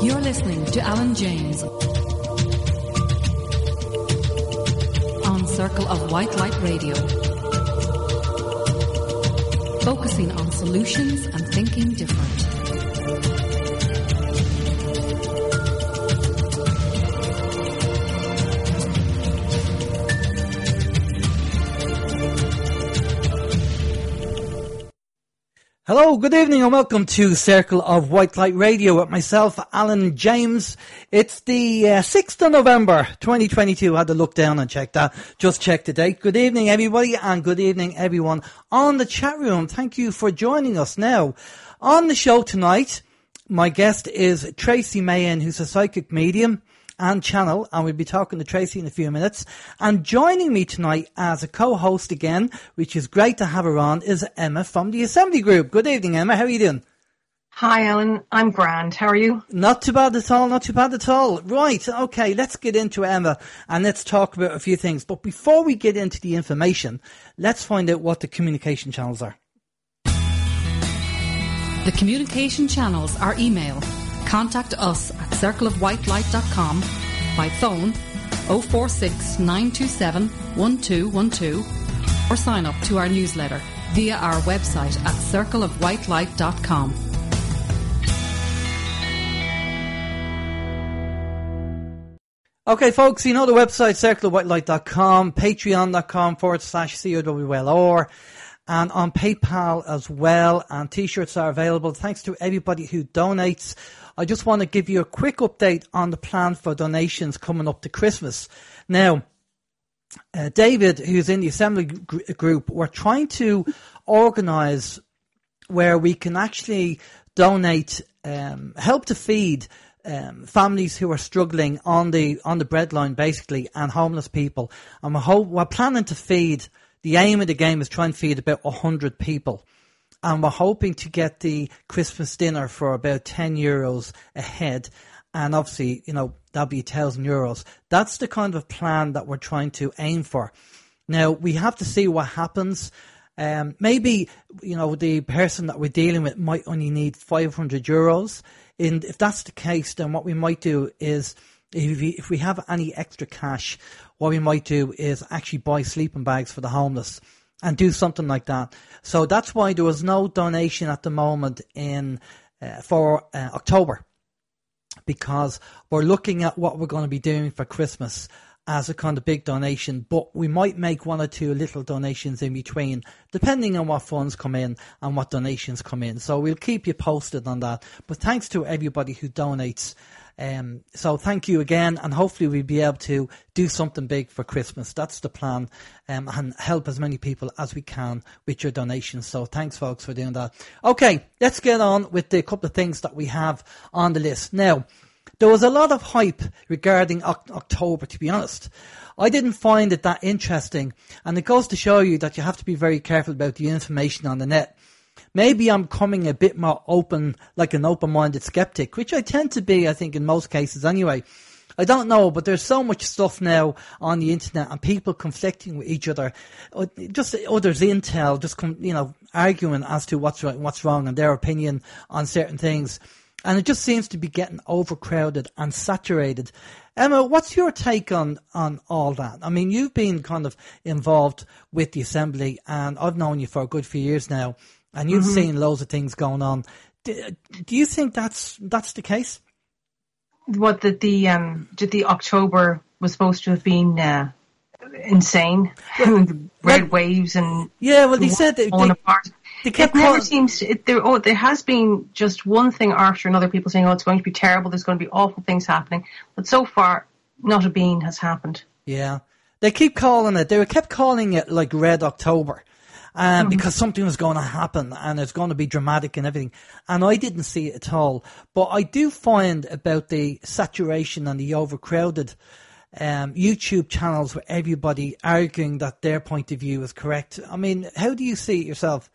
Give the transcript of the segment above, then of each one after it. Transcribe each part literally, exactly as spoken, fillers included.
You're listening to Alan James on Circle of White Light Radio, focusing on solutions and thinking different. Hello, good evening and welcome to Circle of White Light Radio with myself, Alan James. It's the uh, sixth of November, twenty twenty-two. I had to look down and check that. Just check the date. Good evening, everybody, and good evening, everyone on the chat room. Thank you for joining us. Now, on the show tonight, my guest is Tracy Mahan, who's a psychic medium and channel, and we'll be talking to Tracy in a few minutes. And joining me tonight as a co-host again, which is great to have her on, is Emma from the Assembly Group. Good evening, Emma. How are you doing? Hi, Alan. I'm grand. How are you? Not too bad at all. Not too bad at all. Right. Okay. Let's get into Emma and let's talk about a few things. But before we get into the information, let's find out what the communication channels are. The communication channels are email. Contact us at circle of white light dot com, by phone oh four six, nine two seven, one two one two, or sign up to our newsletter via our website at circle of white light dot com. Okay, folks, you know the website, circle of white light dot com, patreon.com forward slash C O W L R, and on PayPal as well, and T-shirts are available. Thanks to everybody who donates. I just want to give you a quick update on the plan for donations coming up to Christmas. Now, uh, David, who's in the Assembly gr- group, we're trying to organise where we can actually donate, um, help to feed um, families who are struggling on the on the breadline, basically, and homeless people. And we're, ho- we're planning to feed, the aim of the game is try and feed about one hundred people. And we're hoping to get the Christmas dinner for about ten euros a head. And obviously, you know, that'll be one thousand euros. That's the kind of plan that we're trying to aim for. Now, we have to see what happens. Um, maybe, you know, the person that we're dealing with might only need five hundred euros. And if that's the case, then what we might do is, if we, if we have any extra cash, what we might do is actually buy sleeping bags for the homeless and do something like that. So that's why there was no donation at the moment in uh, for uh, October, because we're looking at what we're going to be doing for Christmas as a kind of big donation, but we might make one or two little donations in between, depending on what funds come in and what donations come in. So we'll keep you posted on that. But thanks to everybody who donates. Um, so thank you again, and hopefully we'll be able to do something big for Christmas. That's the plan, um, and help as many people as we can with your donations. So thanks, folks, for doing that. Okay, let's get on with the couple of things that we have on the list. Now, there was a lot of hype regarding o- October, to be honest. I didn't find it that interesting, and it goes to show you that you have to be very careful about the information on the net. Maybe I'm coming a bit more open, like an open-minded skeptic, which I tend to be, I think, in most cases anyway. I don't know, but there's so much stuff now on the internet and people conflicting with each other. Just others' intel, just, you know, arguing as to what's right and what's wrong and their opinion on certain things. And it just seems to be getting overcrowded and saturated. Emma, what's your take on, on all that? I mean, you've been kind of involved with the Assembly, and I've known you for a good few years now. And you've mm-hmm. seen loads of things going on. Do, do you think that's that's the case? What that the um did the October was supposed to have been uh, insane, well, red well, waves and yeah. Well, they said they, falling they, apart. They kept it never calling. seems to, it, there. Oh, there has been just one thing after another. People saying, "Oh, it's going to be terrible. There's going to be awful things happening." But so far, not a bean has happened. Yeah, they keep calling it. They kept calling it like Red October. Um, mm-hmm. Because something was going to happen and it's going to be dramatic and everything. And I didn't see it at all. But I do find about the saturation and the overcrowded um, YouTube channels with everybody arguing that their point of view is correct. I mean, how do you see it yourself?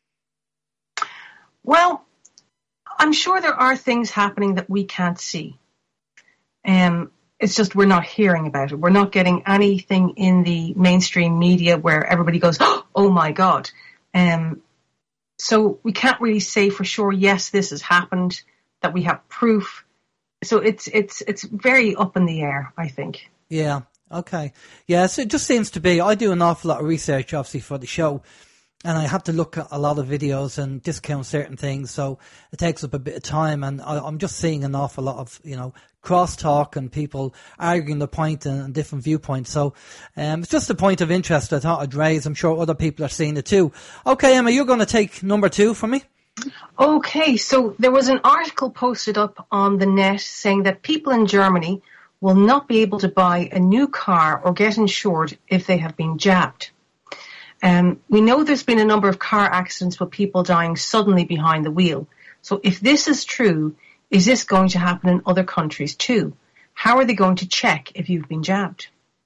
Well, I'm sure there are things happening that we can't see. Um, It's just we're not hearing about it. We're not getting anything in the mainstream media where everybody goes, oh, my God. Um, so we can't really say for sure, yes, this has happened, that we have proof. So it's it's it's very up in the air, I think. Yeah. Okay. Yeah. So it just seems to be. I do an awful lot of research, obviously, for the show, and I have to look at a lot of videos and discount certain things. So it takes up a bit of time, and I, I'm just seeing an awful lot of, you know, crosstalk and people arguing the point and, and different viewpoints. So um, it's just a point of interest I thought I'd raise. I'm sure other people are seeing it too. Okay, Emma, you're going to take number two for me. Okay, so there was an article posted up on the net saying that people in Germany will not be able to buy a new car or get insured if they have been jabbed. Um, we know there's been a number of car accidents with people dying suddenly behind the wheel. So if this is true, is this going to happen in other countries too? How are they going to check if you've been jabbed?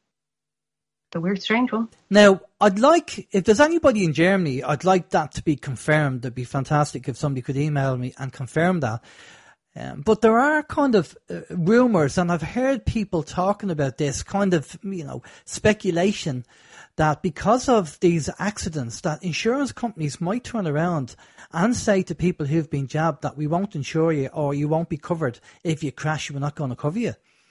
The weird, strange one. Now, I'd like, if there's anybody in Germany, I'd like that to be confirmed. It'd be fantastic if somebody could email me and confirm that. Um, but there are kind of uh, rumours, and I've heard people talking about this, kind of, you know, speculation that because of these accidents, that insurance companies might turn around and say to people who've been jabbed that we won't insure you, or you won't be covered if you crash, we're not going to cover you.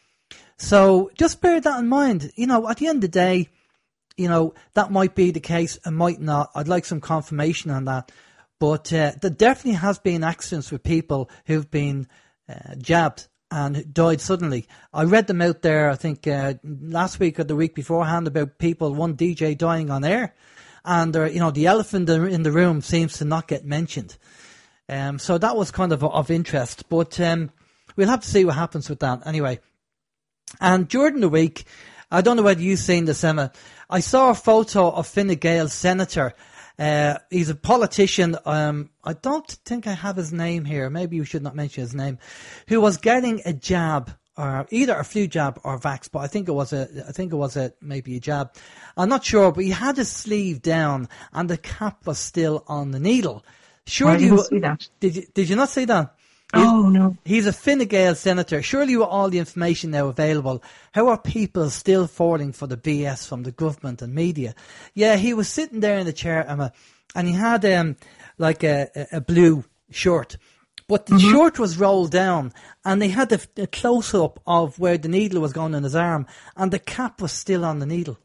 So just bear that in mind. You know, at the end of the day, you know, that might be the case, it might not. I'd like some confirmation on that. But uh, there definitely has been accidents with people who've been uh, jabbed and died suddenly. I read them out there, I think, uh, last week or the week beforehand, about people, one D J dying on air. And, uh, you know, the elephant in the room seems to not get mentioned. Um, so that was kind of of interest. But um, we'll have to see what happens with that anyway. And during the week, I don't know whether you've seen this, Emma, I saw a photo of Fine Gael senator. Uh, he's a politician. Um, I don't think I have his name here. Maybe you should not mention his name. Who was getting a jab, or either a flu jab or vax, but I think it was a, I think it was a maybe a jab. I'm not sure, but he had his sleeve down and the cap was still on the needle. Surely I didn't you see that. Did you? Did you not see that? Oh, no. He's a Fine Gael senator. Surely with all the information now available, how are people still falling for the B S from the government and media? Yeah, he was sitting there in the chair, Emma, and he had um, like a, a blue shirt. But the mm-hmm. shirt was rolled down, and they had a, a close-up of where the needle was going in his arm, and the cap was still on the needle.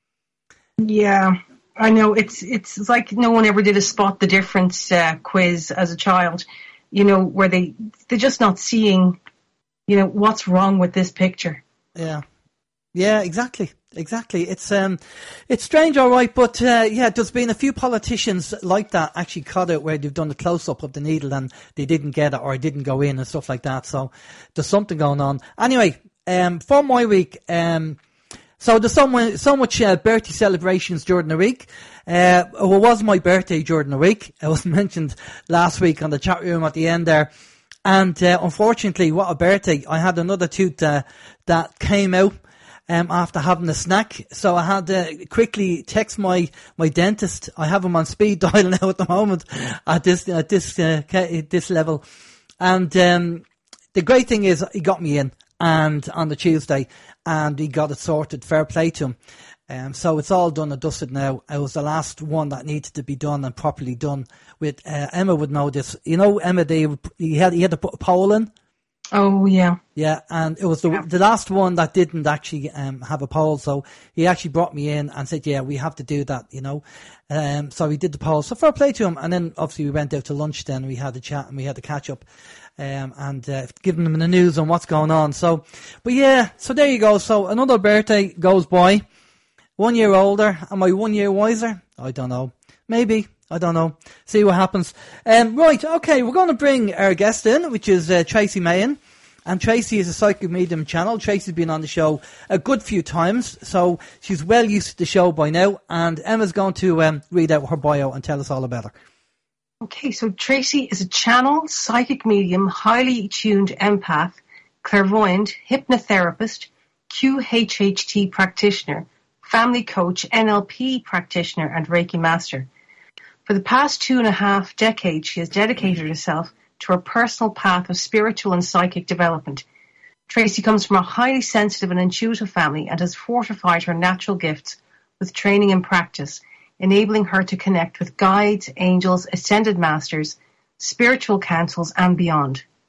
Yeah, I know. It's, it's like no one ever did a spot the difference uh, quiz as a child. You know, where they, they're just not seeing, you know, what's wrong with this picture. Yeah. Yeah, exactly. Exactly. It's um, it's strange, all right, but uh, yeah, there's been a few politicians like that actually caught it where they've done a close-up of the needle and they didn't get it or it didn't go in and stuff like that. So there's something going on. Anyway, um, for my week, um, so there's so, so much uh, birthday celebrations during the week. Uh, it was my birthday during the week. It was mentioned last week on the chat room at the end there. And uh, unfortunately, what a birthday. I had another tooth uh, that came out um, after having a snack. So I had to quickly text my, my dentist. I have him on speed dial now at the moment at this at this uh, this level. And um, the great thing is he got me in and on the Tuesday and he got it sorted. Fair play to him. Um, so it's all done and dusted now. It was the last one that needed to be done and properly done. With uh, Emma would know this. You know, Emma, they he had he had to put a pole in. Oh yeah, yeah, and it was the yeah. the last one that didn't actually um, have a pole. So he actually brought me in and said, "Yeah, we have to do that." You know, um, so he did the pole. So fair play to him. And then obviously we went out to lunch. Then we had a chat and we had a catch up. Um, and uh, giving them the news on what's going on. So, but yeah, so there you go. So another birthday goes by. One year older. Am I one year wiser? I don't know. Maybe. I don't know. See what happens. Um, right, okay, we're going to bring our guest in, which is uh, Tracy Mahan. And Tracy is a psychic medium channel. Tracy's been on the show a good few times, so she's well used to the show by now. And Emma's going to um, read out her bio and tell us all about her. Okay, so Tracy is a channel, psychic medium, highly tuned empath, clairvoyant, hypnotherapist, Q H H T practitioner, family coach, N L P practitioner, and Reiki master. For the past two and a half decades, she has dedicated herself to her personal path of spiritual and psychic development. Tracy comes from a highly sensitive and intuitive family and has fortified her natural gifts with training and practice, enabling her to connect with guides, angels, ascended masters, spiritual councils, and beyond.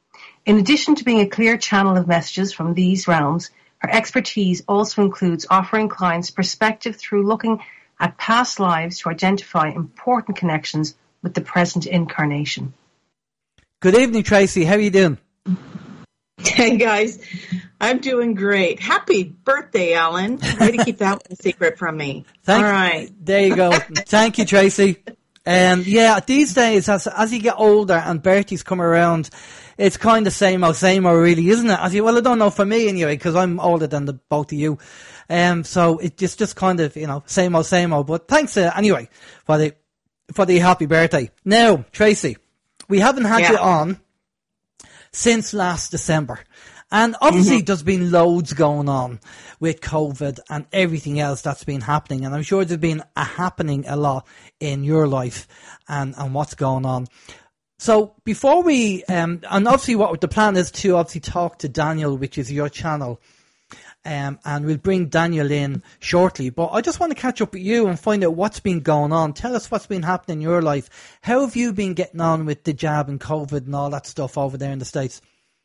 In addition to being a clear channel of messages from these realms, her expertise also includes offering clients perspective through looking at past lives to identify important connections with the present incarnation. Good evening, Tracy. How are you doing? Hey, guys. I'm doing great. Happy birthday, Alan. Way to keep that one a secret from me. Thank, All right. There you go. Thank you, Tracy. Um, yeah, these days, as as you get older and birthdays come around, it's kind of same old, same old, really, isn't it? As you, well, I don't know for me anyway, because I'm older than the both of you. Um, so it's just, just kind of, you know, same old, same old. But thanks uh, anyway for the for the happy birthday. Now, Tracy, we haven't had yeah. you on since last December. And obviously mm-hmm. there's been loads going on with COVID and everything else that's been happening. And I'm sure there's been a happening a lot in your life and, and what's going on. So before we, um, and obviously what the plan is to obviously talk to Daniel, which is your channel. Um, and we'll bring Daniel in shortly. But I just want to catch up with you and find out what's been going on. Tell us what's been happening in your life. How have you been getting on with the jab and COVID and all that stuff over there in the States?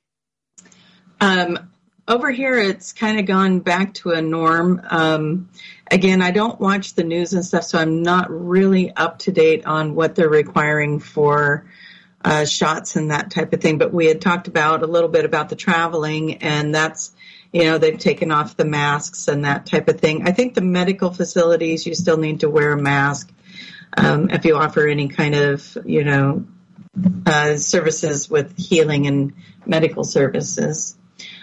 Um, over here, it's kind of gone back to a norm. Um, again, I don't watch the news and stuff, so I'm not really up to date on what they're requiring for uh, shots and that type of thing. But we had talked about a little bit about the traveling, and that's, you know, they've taken off the masks and that type of thing. I think the medical facilities, you still need to wear a mask um, if you offer any kind of, you know, uh, services with healing and medical services.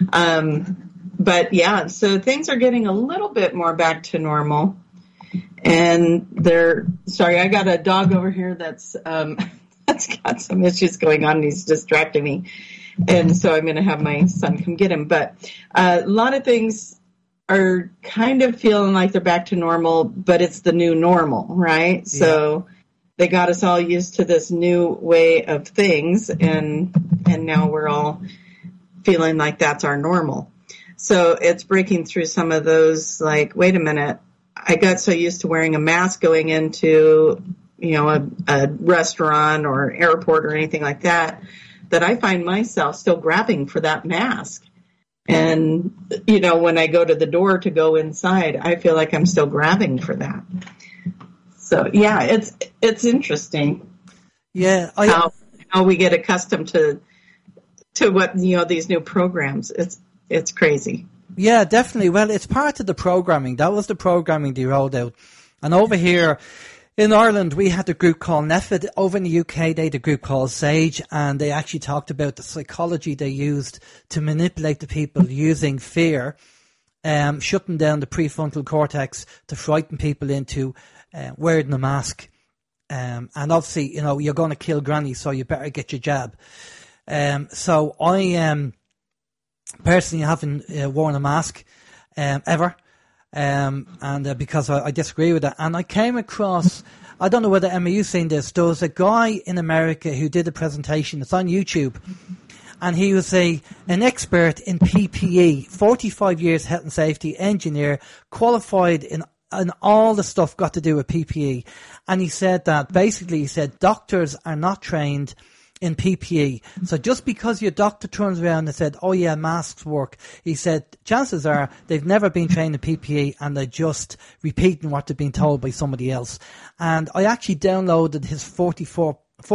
Um, but yeah, so things are getting a little bit more back to normal. And they're, sorry, I got a dog over here that's, um, that's got some issues going on and he's distracting me. And so I'm going to have my son come get him. But uh, a lot of things are kind of feeling like they're back to normal, but it's the new normal, right? Yeah. So they got us all used to this new way of things, and and now we're all feeling like that's our normal. So it's breaking through some of those, like, wait a minute, I got so used to wearing a mask going into, you know, a, a restaurant or airport or anything like that, that I find myself still grabbing for that mask. And, you know, when I go to the door to go inside, I feel like I'm still grabbing for that. So, yeah, it's it's interesting. Yeah. I, how, how we get accustomed to to what, you know, these new programs. It's it's crazy. Yeah, definitely. Well, it's part of the programming. That was the programming they rolled out. And over here in Ireland, we had a group called NEFID. Over in the U K, they had a group called SAGE, and they actually talked about the psychology they used to manipulate the people using fear, um, shutting down the prefrontal cortex to frighten people into uh, wearing a mask. Um, and obviously, you know, you're going to kill granny, so you better get your jab. Um, so I um, personally haven't uh, worn a mask um, ever. Um, and uh, because I, I disagree with it. And I came across, I don't know whether Emma, you've seen this, there was a guy in America who did a presentation, it's on YouTube, and he was a an expert in P P E, forty-five years health and safety engineer, qualified in, in all the stuff got to do with P P E. And he said that, basically he said, doctors are not trained in P P E. So just because your doctor turns around and said, oh yeah, masks work, he said, chances are they've never been trained in P P E and they're just repeating what they've been told by somebody else. And I actually downloaded his forty-four,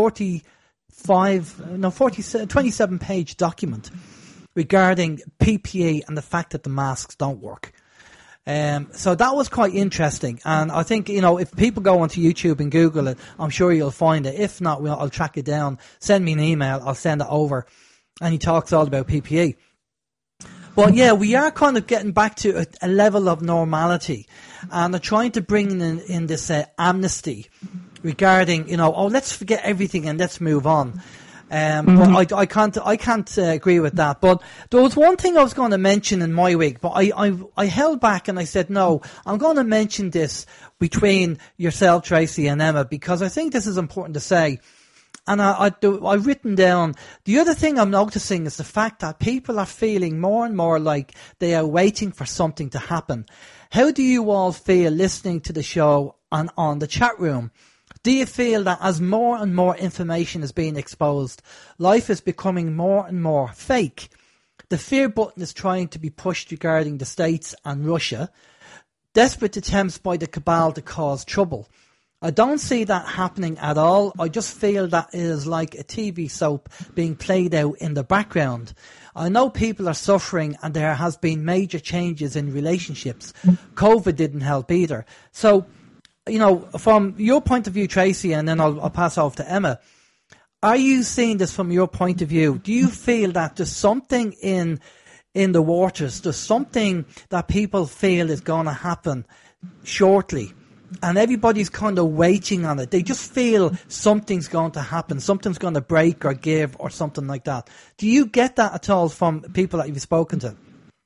forty-five, no, forty, twenty-seven page document regarding P P E and the fact that the masks don't work. Um, so that was quite interesting, and I think, you know, if people go onto YouTube and Google it, I'm sure you'll find it. If not, we'll, I'll track it down. Send me an email, I'll send it over, and he talks all about P P E. But yeah, we are kind of getting back to a, a level of normality, and they're trying to bring in, in this uh, amnesty regarding, you know, oh, let's forget everything and let's move on. Um, mm-hmm. But I, I can't, I can't uh, agree with that. But there was one thing I was going to mention in my week, but I, I, I held back and I said, no, I'm going to mention this between yourself, Tracy, and Emma, because I think this is important to say. And I, I do, I've written down, the other thing I'm noticing is the fact that people are feeling more and more like they are waiting for something to happen. How do you all feel listening to the show and on the chat room? Do you feel that as more and more information is being exposed, life is becoming more and more fake? The fear button is trying to be pushed regarding the States and Russia. Desperate attempts by the cabal to cause trouble. I don't see that happening at all. I just feel that it is like a T V soap being played out in the background. I know people are suffering and there has been major changes in relationships. COVID didn't help either. So, you know, from your point of view, Tracy, and then I'll, I'll pass off to Emma, are you seeing this from your point of view? Do you feel that there's something in in the waters, there's something that people feel is going to happen shortly, and everybody's kind of waiting on it? They just feel something's going to happen, something's going to break or give or something like that. Do you get that at all from people that you've spoken to?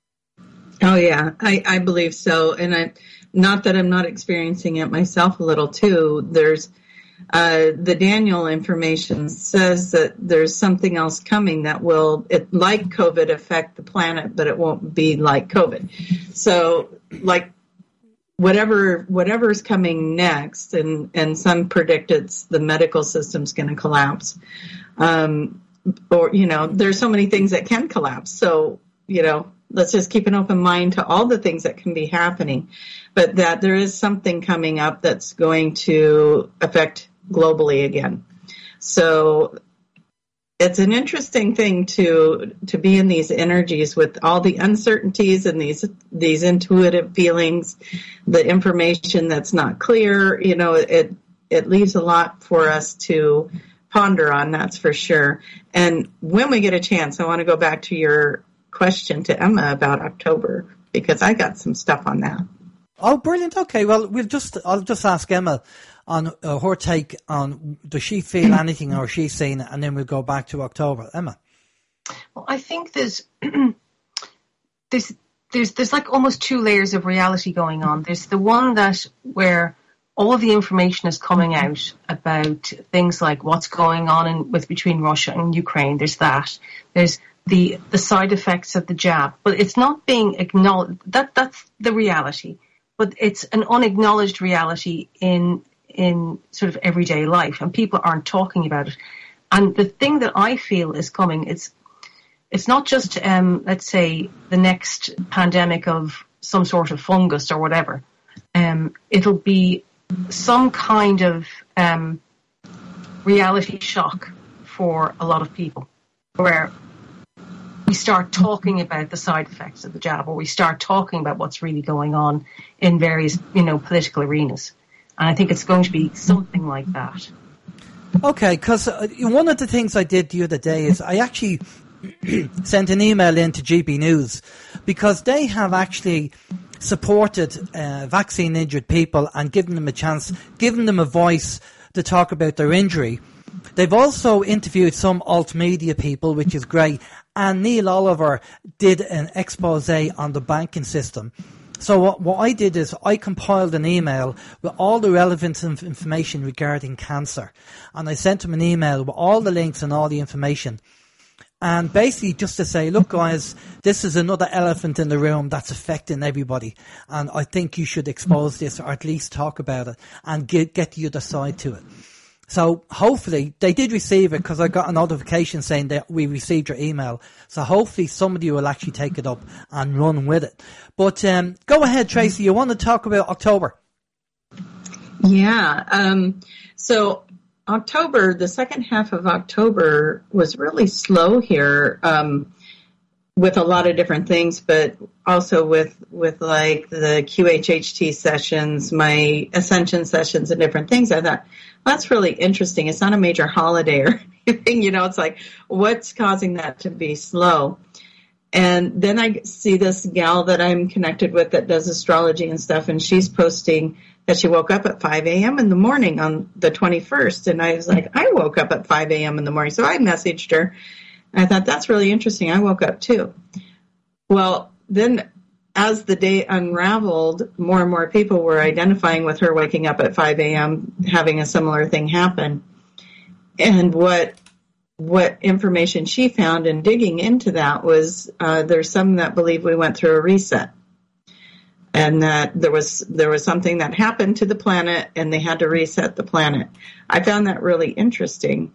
Oh, yeah, I, I believe so. And I, not that I'm not experiencing it myself a little too. There's uh, the Daniel information says that there's something else coming that will, it, like COVID, affect the planet, but it won't be like COVID. So, like, whatever whatever's coming next, and, and some predict it's the medical system's going to collapse. Um, or, you know, there's so many things that can collapse. So, you know, let's just keep an open mind to all the things that can be happening, but that there is something coming up that's going to affect globally again. So it's an interesting thing to to be in these energies with all the uncertainties and these these intuitive feelings, the information that's not clear. You know, it it leaves a lot for us to ponder on, that's for sure. And when we get a chance, I want to go back to your question to Emma about October, because I got some stuff on that. Oh, brilliant. Okay, well, we'll just I'll just ask Emma on uh, her take on, does she feel anything or she's seen it, and then we'll go back to October. Emma? Well, I think there's there's there's there's like almost two layers of reality going on. There's the one that where all of the information is coming out about things like what's going on in, with between Russia and Ukraine. There's that. There's the the side effects of the jab, but it's not being acknowledged. That that's the reality, but it's an unacknowledged reality in in sort of everyday life, and people aren't talking about it. And the thing that I feel is coming, it's it's not just um, let's say the next pandemic of some sort of fungus or whatever. Um, it'll be some kind of um, reality shock for a lot of people, where we start talking about the side effects of the jab, or we start talking about what's really going on in various, you know, political arenas. And I think it's going to be something like that. Okay, because uh, one of the things I did the other day is I actually sent an email in to G B News, because they have actually supported uh, vaccine-injured people and given them a chance, given them a voice to talk about their injury. They've also interviewed some alt-media people, which is great, and Neil Oliver did an expose on the banking system. So what, what I did is I compiled an email with all the relevant inf- information regarding cancer, and I sent him an email with all the links and all the information. And basically just to say, look guys, this is another elephant in the room that's affecting everybody, and I think you should expose this, or at least talk about it and get, get the other side to it. So hopefully they did receive it, because I got a notification saying that we received your email. So hopefully somebody will actually take it up and run with it. But um, go ahead, Tracy. You want to talk about October? Yeah. Um, so October, the second half of October was really slow here, um, with a lot of different things, but also with, with like the Q H H T sessions, my Ascension sessions and different things. I thought, well, that's really interesting. It's not a major holiday or anything, you know, it's like, what's causing that to be slow? And then I see this gal that I'm connected with that does astrology and stuff, and she's posting that she woke up at five a.m. in the morning on the twenty-first. And I was like, I woke up at five a.m. in the morning. So I messaged her. And I thought, that's really interesting. I woke up too. Well, then as the day unraveled, more and more people were identifying with her waking up at five a.m., having a similar thing happen. And what what information she found in digging into that was uh, there's some that believe we went through a reset. and that there was there was something that happened to the planet, and they had to reset the planet. I found that really interesting,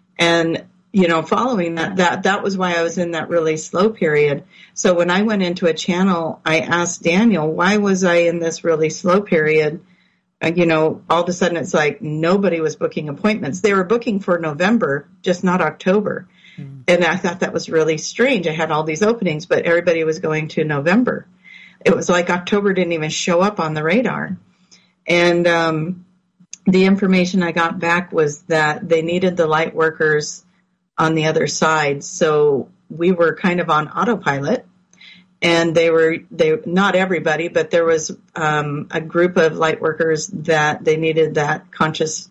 and you know, following that, that that was why I was in that really slow period. So when I went into a channel, I asked Daniel, why was I in this really slow period? And, you know, all of a sudden it's like nobody was booking appointments. They were booking for November, just not October. Mm. And I thought that was really strange. I had all these openings, but everybody was going to November. It was like October didn't even show up on the radar. And um, the information I got back was that they needed the light workers on the other side. So we were kind of on autopilot, and they were, they, not everybody, but there was um, a group of light workers that they needed that conscious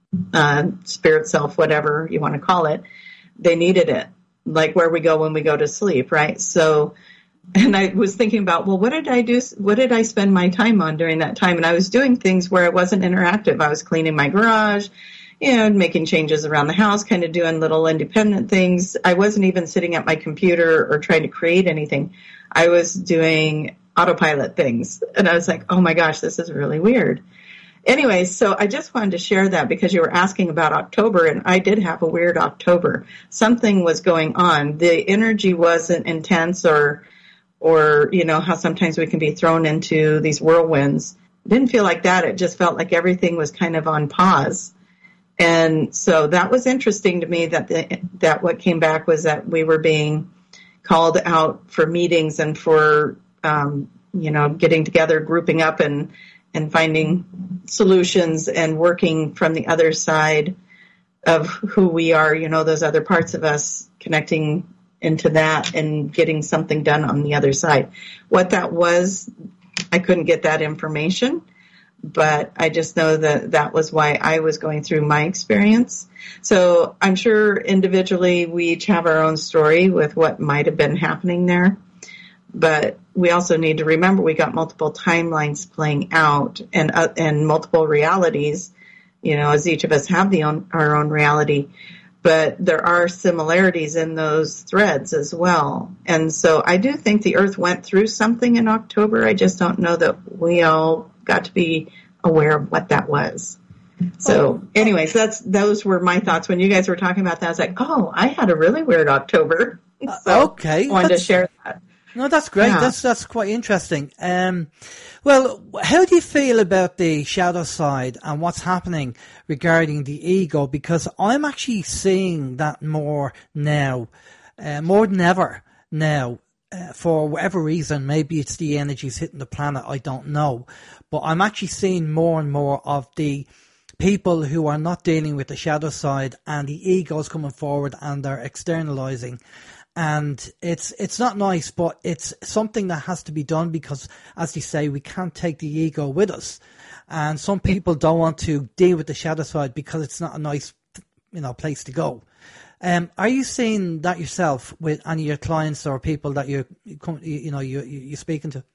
uh, spirit self, whatever you want to call it. They needed it, like where we go when we go to sleep, right? So, and I was thinking about, well, what did I do? What did I spend my time on during that time? And I was doing things where it wasn't interactive. I was cleaning my garage, you know, making changes around the house, kind of doing little independent things. I wasn't even sitting at my computer or trying to create anything. I was doing autopilot things. And I was like, oh my gosh, this is really weird. Anyway, so I just wanted to share that because you were asking about October, and I did have a weird October. Something was going on. The energy wasn't intense, or, or, you know, how sometimes we can be thrown into these whirlwinds. It didn't feel like that. It just felt like everything was kind of on pause. And so that was interesting to me, that the, that what came back was that we were being called out for meetings and for, um, you know, getting together, grouping up and, and finding solutions and working from the other side of who we are, you know, those other parts of us, connecting into that and getting something done on the other side. What that was, I couldn't get that information. But I just know that that was why I was going through my experience. So I'm sure individually we each have our own story with what might have been happening there. But we also need to remember we got multiple timelines playing out, and uh, and multiple realities, you know, as each of us have the own, our own reality. But there are similarities in those threads as well. And so I do think the Earth went through something in October. I just don't know that we all got to be aware of what that was. So anyways, that's, those were my thoughts when you guys were talking about that. I was like, oh, I had a really weird October. So uh, okay. I wanted that's, to share that. No, that's great. Yeah. That's, that's quite interesting. Um, well, how do you feel about the shadow side and what's happening regarding the ego? Because I'm actually seeing that more now, uh, more than ever now. Uh, for whatever reason, maybe it's the energies hitting the planet, I don't know. But I'm actually seeing more and more of the people who are not dealing with the shadow side, and the egos coming forward and they're externalizing. And it's it's not nice, but it's something that has to be done because, as they say, we can't take the ego with us. And some people don't want to deal with the shadow side because it's not a nice, you know, place to go. Um, are you seeing that yourself with any of your clients or people that you're, you know, you, you're speaking to?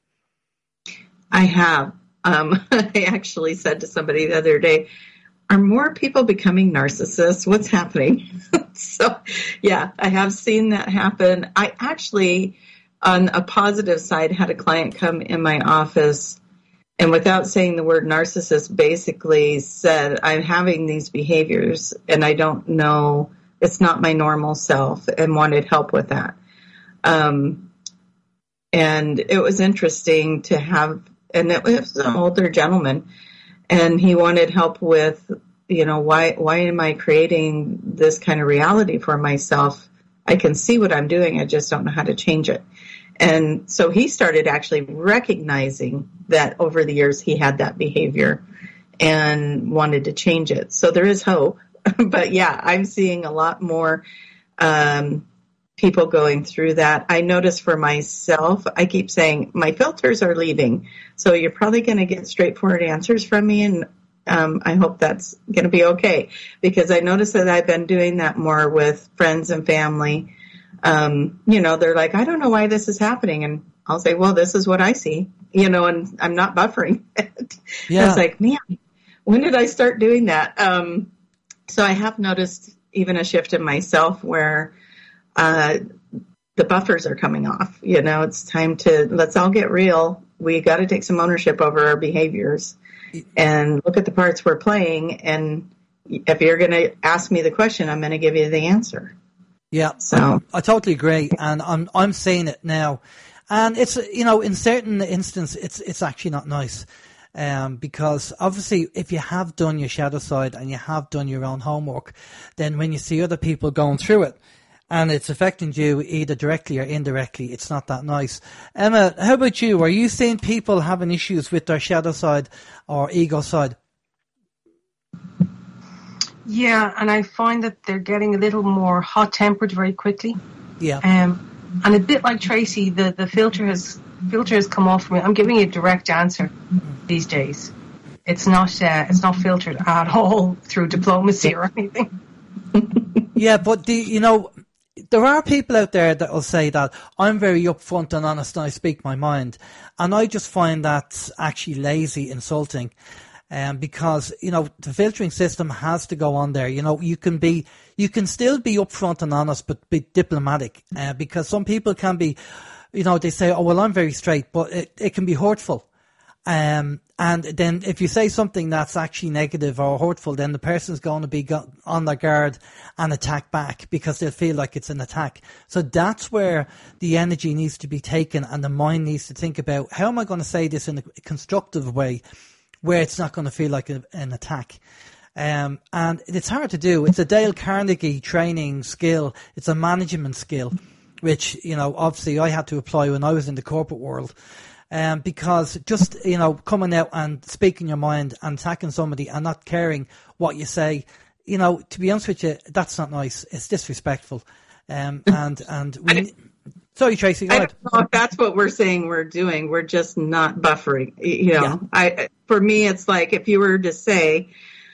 I have. Um, I actually said to somebody the other day, are more people becoming narcissists? What's happening? So, yeah, I have seen that happen. I actually, on a positive side, had a client come in my office and without saying the word narcissist, basically said, I'm having these behaviors and I don't know, it's not my normal self, and wanted help with that. Um, and it was interesting to have, and it was an older gentleman, and he wanted help with, you know, why, why am I creating this kind of reality for myself? I can see what I'm doing. I just don't know how to change it. And so he started actually recognizing that over the years he had that behavior and wanted to change it. So there is hope. But yeah, I'm seeing a lot more um, people going through that. I notice for myself, I keep saying my filters are leaving. So you're probably going to get straightforward answers from me. And um, I hope that's going to be okay, because I notice that I've been doing that more with friends and family. Um, you know, they're like, I don't know why this is happening. And I'll say, well, this is what I see, you know, and I'm not buffering it. Yeah. It's like, man, when did I start doing that? Um, So I have noticed even a shift in myself where uh, the buffers are coming off. You know, it's time to, let's all get real we got to take some ownership over our behaviors and look at the parts we're playing. And if you're going to ask me the question, I'm going to give you the answer. Yeah, so I totally agree, and I'm I'm saying it now, and it's, you know, in certain instances it's it's actually not nice, um, because obviously if you have done your shadow side and you have done your own homework, then when you see other people going through it, and it's affecting you either directly or indirectly, it's not that nice. Emma, how about you? Are you seeing people having issues with their shadow side or ego side? Yeah, and I find that they're getting a little more hot-tempered very quickly. Yeah. Um, and a bit like Tracy, the, the filter has filter has come off for me. I'm giving you a direct answer mm-hmm. these days. It's not uh, it's not filtered at all through diplomacy or anything. Yeah, but the you know, there are people out there that will say that I'm very upfront and honest and I speak my mind, and I just find that actually lazy, insulting. Um, because, you know, the filtering system has to go on there. You know, you can be, you can still be upfront and honest, but be diplomatic. Uh, because some people can be, you know, they say, oh, well, I'm very straight, but it, it can be hurtful. Um, and then if you say something that's actually negative or hurtful, then the person's going to be go- on their guard and attack back because they'll feel like it's an attack. So that's where the energy needs to be taken and the mind needs to think about, how am I going to say this in a constructive way, where it's not going to feel like a, an attack. Um, and it's hard to do. It's a Dale Carnegie training skill. It's a management skill, which, you know, obviously I had to apply when I was in the corporate world. Um, because just, you know, coming out and speaking your mind and attacking somebody and not caring what you say, you know, to be honest with you, that's not nice. It's disrespectful. Um, and, and we... Sorry, Tracy, go I ahead. don't know if that's what we're saying we're doing. We're just not buffering. You know, yeah. I for me, it's like if you were to say,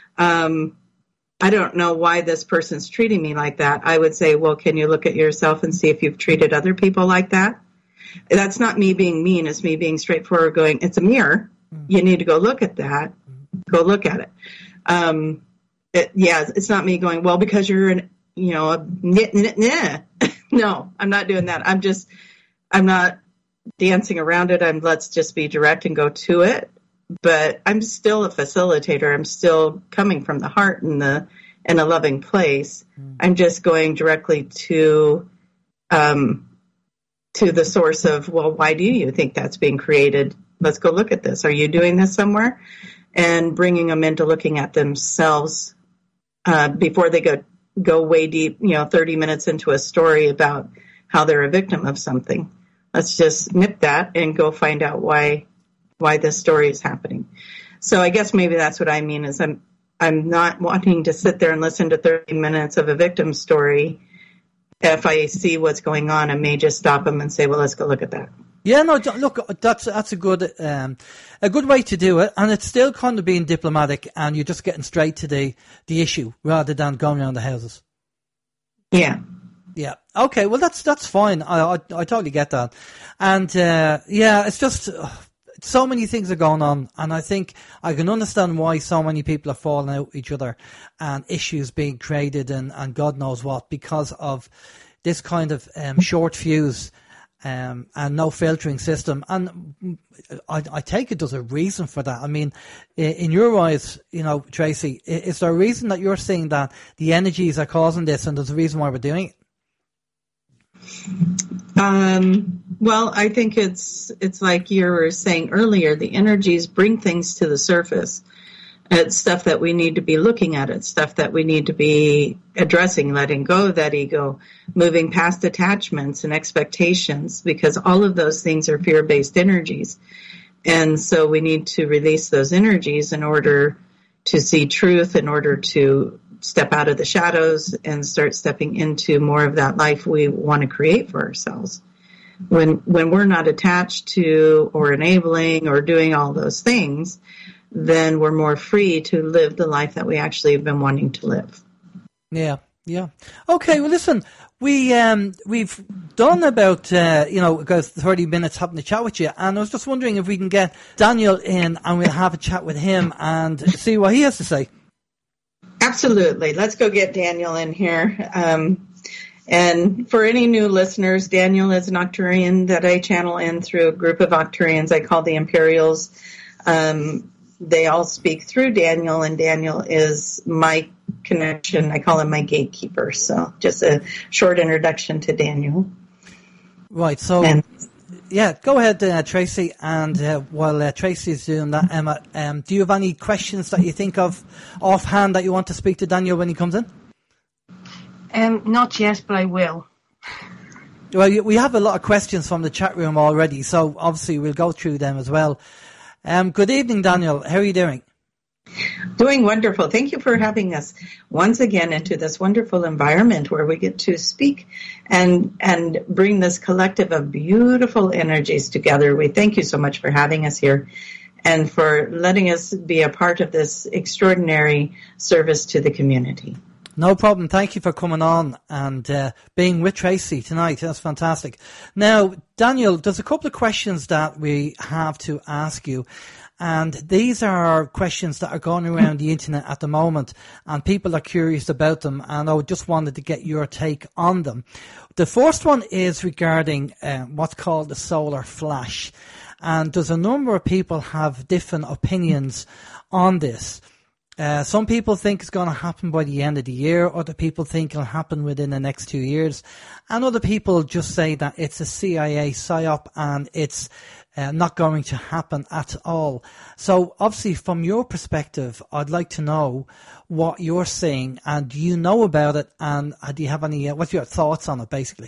um, I don't know why this person's treating me like that, I would say, well, can you look at yourself and see if you've treated other people like that? That's not me being mean. It's me being straightforward going, it's a mirror. Mm-hmm. You need to go look at that. Mm-hmm. Go look at it. Um, it. Yeah, it's not me going, well, because you're an, you know, a nah, nah, nah. No, I'm not doing that. I'm just, I'm not dancing around it. I'm let's just be direct and go to it. But I'm still a facilitator. I'm still coming from the heart and the in a loving place. Mm. I'm just going directly to, um, to the source of, well, why do you think that's being created? Let's go look at this. Are you doing this somewhere? And bringing them into looking at themselves uh, before they go. go way deep, you know, thirty minutes into a story about how they're a victim of something. Let's just nip that and go find out why why this story is happening. So I guess maybe that's what I mean is I'm I'm not wanting to sit there and listen to thirty minutes of a victim story. If I see what's going on, I may just stop them and say, well, let's go look at that. Yeah, no, look, that's that's a good um, a good way to do it, and it's still kind of being diplomatic, and you're just getting straight to the, the issue rather than going around the houses. Yeah, yeah, okay, well that's that's fine. I I, I totally get that, and uh, yeah, it's just uh, so many things are going on, and I think I can understand why so many people are falling out with each other, and issues being created, and, and God knows what because of this kind of um, short fuse. Um, and no filtering system. And I, I take it there's a reason for that. I mean, in your eyes, you know, Tracy, is there a reason that you're saying that the energies are causing this and there's a reason why we're doing it? Um, well, I think it's it's like you were saying earlier, the energies bring things to the surface. It's stuff that we need to be looking at. It's stuff that we need to be addressing, letting go of that ego, moving past attachments and expectations, because all of those things are fear-based energies. And so we need to release those energies in order to see truth, in order to step out of the shadows and start stepping into more of that life we want to create for ourselves. When when we're not attached to or enabling or doing all those things, then we're more free to live the life that we actually have been wanting to live. Yeah, yeah. Okay, well, listen, we, um, we've done about, uh, you know, about thirty minutes having a chat with you, and I was just wondering if we can get Daniel in and we'll have a chat with him and see what he has to say. Absolutely. Let's go get Daniel in here. Um, And for any new listeners, Daniel is an Octurian that I channel in through a group of Octurians I call the Imperials. Um, they all speak through Daniel, and Daniel is my connection. I call him my gatekeeper. So just a short introduction to Daniel. Right. So, and, yeah, go ahead, uh, Tracy. And uh, while uh, Tracy's doing that, Emma, um, do you have any questions that you think of offhand that you want to speak to Daniel when he comes in? Um, not yet, but I will. Well, we have a lot of questions from the chat room already, so obviously we'll go through them as well. Um, good evening, Daniel. How are you doing? Doing wonderful. Thank you for having us once again into this wonderful environment where we get to speak and and bring this collective of beautiful energies together. We thank you so much for having us here and for letting us be a part of this extraordinary service to the community. No problem. Thank you for coming on and uh, being with Tracy tonight. That's fantastic. Now, Daniel, there's a couple of questions that we have to ask you. And these are questions that are going around the internet at the moment, and people are curious about them, and I just wanted to get your take on them. The first one is regarding uh, what's called the solar flash. And there's a number of people have different opinions on this. Uh, some people think it's going to happen by the end of the year. Other people think it'll happen within the next two years. And other people just say that it's a C I A psyop and it's uh, not going to happen at all. So obviously from your perspective, I'd like to know what you're saying, and do you know about it, and uh, do you have any, uh, what's your thoughts on it basically?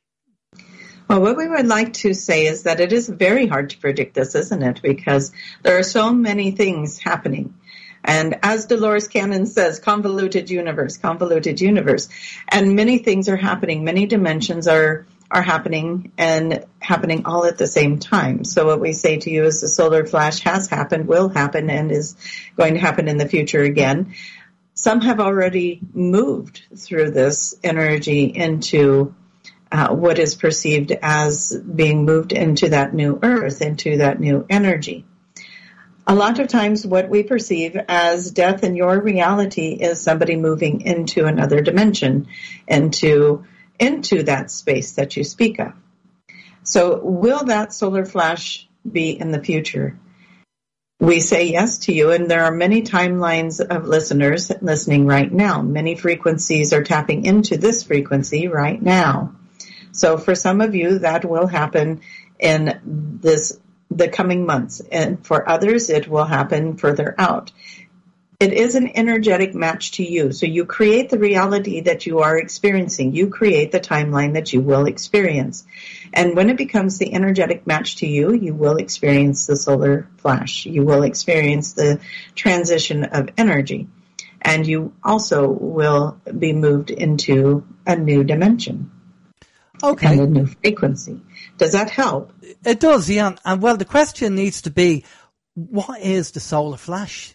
Well, what we would like to say is that it is very hard to predict this, isn't it? Because there are so many things happening. And as Dolores Cannon says, convoluted universe, convoluted universe. And many things are happening. Many dimensions are, are happening and happening all at the same time. So what we say to you is the solar flash has happened, will happen, and is going to happen in the future again. Some have already moved through this energy into uh, what is perceived as being moved into that new earth, into that new energy. A lot of times what we perceive as death in your reality is somebody moving into another dimension, into, into that space that you speak of. So will that solar flash be in the future? We say yes to you, and there are many timelines of listeners listening right now. Many frequencies are tapping into this frequency right now. So for some of you, that will happen in this the coming months, and for others it will happen further out. It is an energetic match to you, so you create the reality that you are experiencing. You create the timeline that you will experience, and when it becomes the energetic match to you, you will experience the solar flash. You will experience the transition of energy, and you also will be moved into a new dimension. Okay. And a new frequency. Does that help? It does, yeah. And well, the question needs to be, what is the solar flash?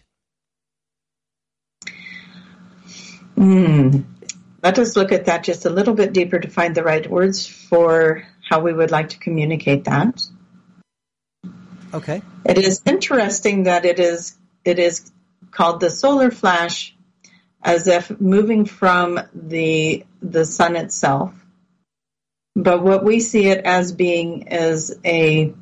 Mm. Let us look at that just a little bit deeper to find the right words for how we would like to communicate that. Okay. It is interesting that it is it is called the solar flash, as if moving from the the sun itself. But what we see it as being is a,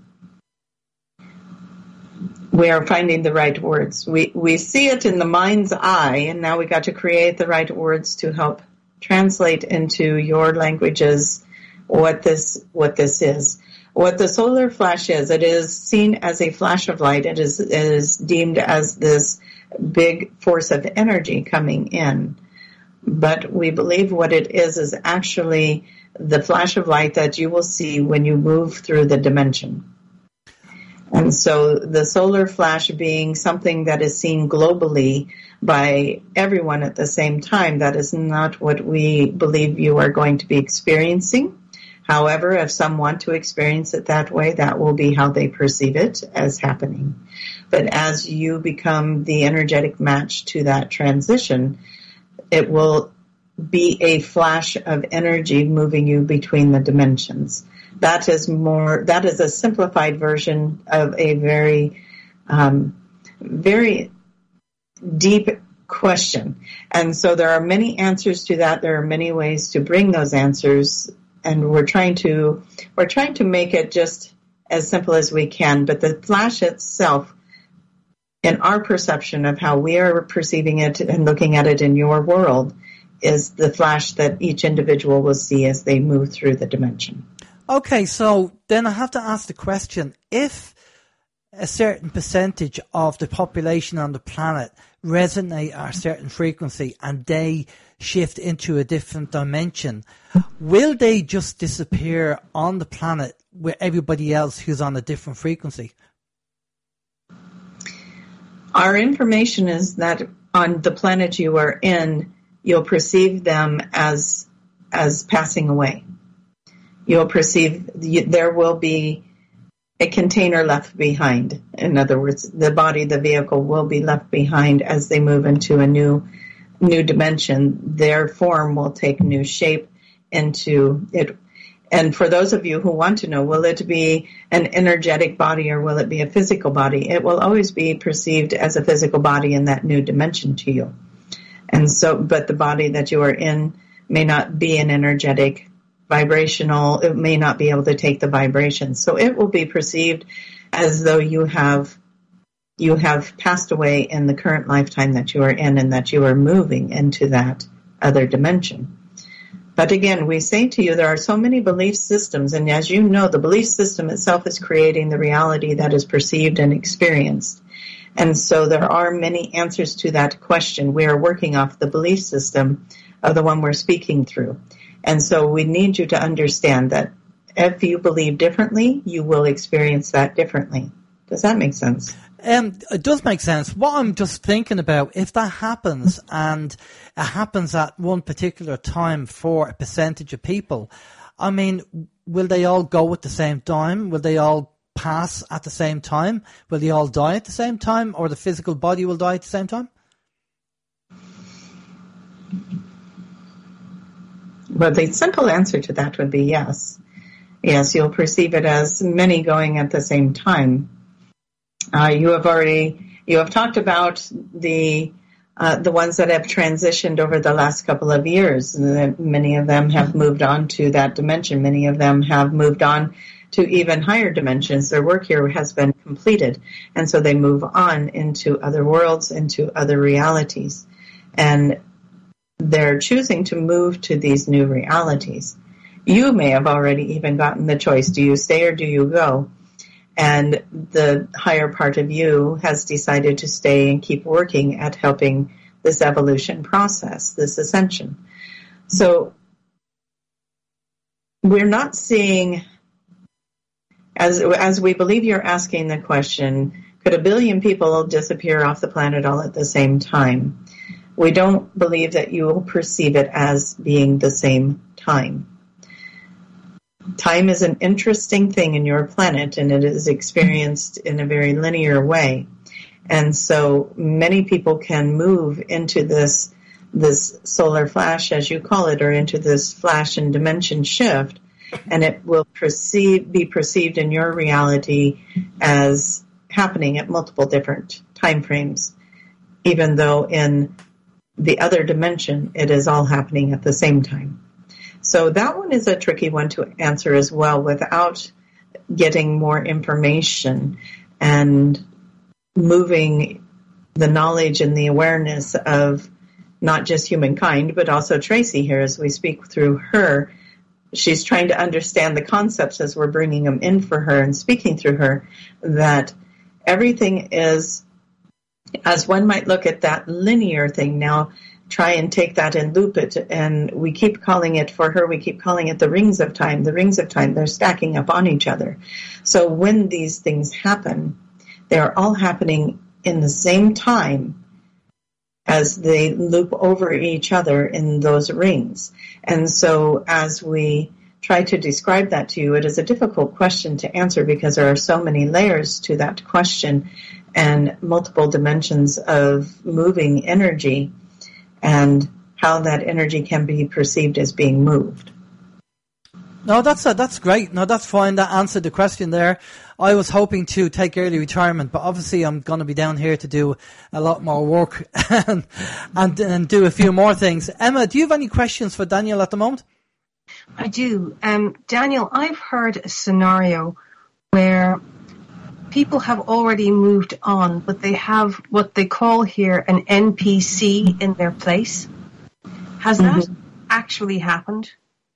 we are finding the right words. We we see it in the mind's eye, and now we got to create the right words to help translate into your languages what this what this is. What the solar flash is, it is seen as a flash of light. It is, it is deemed as this big force of energy coming in. But we believe what it is is actually the flash of light that you will see when you move through the dimension. And so the solar flash being something that is seen globally by everyone at the same time, that is not what we believe you are going to be experiencing. However, if some want to experience it that way, that will be how they perceive it as happening. But as you become the energetic match to that transition, it will be a flash of energy moving you between the dimensions. That is more, that is a simplified version of a very, um, very deep question. And so there are many answers to that. There are many ways to bring those answers, and we're trying to we're trying to make it just as simple as we can. But the flash itself, in our perception of how we are perceiving it and looking at it in your world, is the flash that each individual will see as they move through the dimension. Okay, so then I have to ask the question, if a certain percentage of the population on the planet resonate at a certain frequency and they shift into a different dimension, will they just disappear on the planet with everybody else who's on a different frequency? Our information is that on the planet you are in, you'll perceive them as as passing away. You'll perceive there will be a container left behind. In other words, the body, the vehicle will be left behind as they move into a new new dimension. Their form will take new shape into it. And for those of you who want to know, will it be an energetic body or will it be a physical body? It will always be perceived as a physical body in that new dimension to you. And so, but the body that you are in may not be an energetic, vibrational, it may not be able to take the vibration. So it will be perceived as though you have, you have passed away in the current lifetime that you are in and that you are moving into that other dimension. But again, we say to you, there are so many belief systems, and as you know, the belief system itself is creating the reality that is perceived and experienced. And so there are many answers to that question. We are working off the belief system of the one we're speaking through. And so we need you to understand that if you believe differently, you will experience that differently. Does that make sense? Um, it does make sense. What I'm just thinking about, if that happens and it happens at one particular time for a percentage of people, I mean, will they all go at the same time? Will they all pass at the same time? Will they all die at the same time, or the physical body will die at the same time? Well, the simple answer to that would be yes. Yes, you'll perceive it as many going at the same time. Uh, you have already, you have talked about the uh, the ones that have transitioned over the last couple of years. Many of them have moved on to that dimension. Many of them have moved on to even higher dimensions. Their work here has been completed. And so they move on into other worlds, into other realities. And they're choosing to move to these new realities. You may have already even gotten the choice. Do you stay or do you go? And the higher part of you has decided to stay and keep working at helping this evolution process, this ascension. So we're not seeing, as as we believe you're asking the question, could a billion people disappear off the planet all at the same time? We don't believe that you will perceive it as being the same time. Time is an interesting thing in your planet, and it is experienced in a very linear way. And so many people can move into this this solar flash, as you call it, or into this flash and dimension shift, and it will perceive, be perceived in your reality as happening at multiple different time frames, even though in the other dimension it is all happening at the same time. So that one is a tricky one to answer as well without getting more information and moving the knowledge and the awareness of not just humankind, but also Tracy here as we speak through her. She's trying to understand the concepts as we're bringing them in for her and speaking through her, that everything is, as one might look at that linear thing now, try and take that and loop it, and we keep calling it, for her, we keep calling it the rings of time. The rings of time, they're stacking up on each other. So when these things happen, they're all happening in the same time as they loop over each other in those rings. And so as we try to describe that to you, it is a difficult question to answer because there are so many layers to that question and multiple dimensions of moving energy, and how that energy can be perceived as being moved. No, that's uh, that's great. No, that's fine. That answered the question there. I was hoping to take early retirement, but obviously I'm going to be down here to do a lot more work and, and, and do a few more things. Emma, do you have any questions for Daniel at the moment? I do. Um, Daniel, I've heard a scenario where people have already moved on, but they have what they call here an N P C in their place. Has mm-hmm. that actually happened?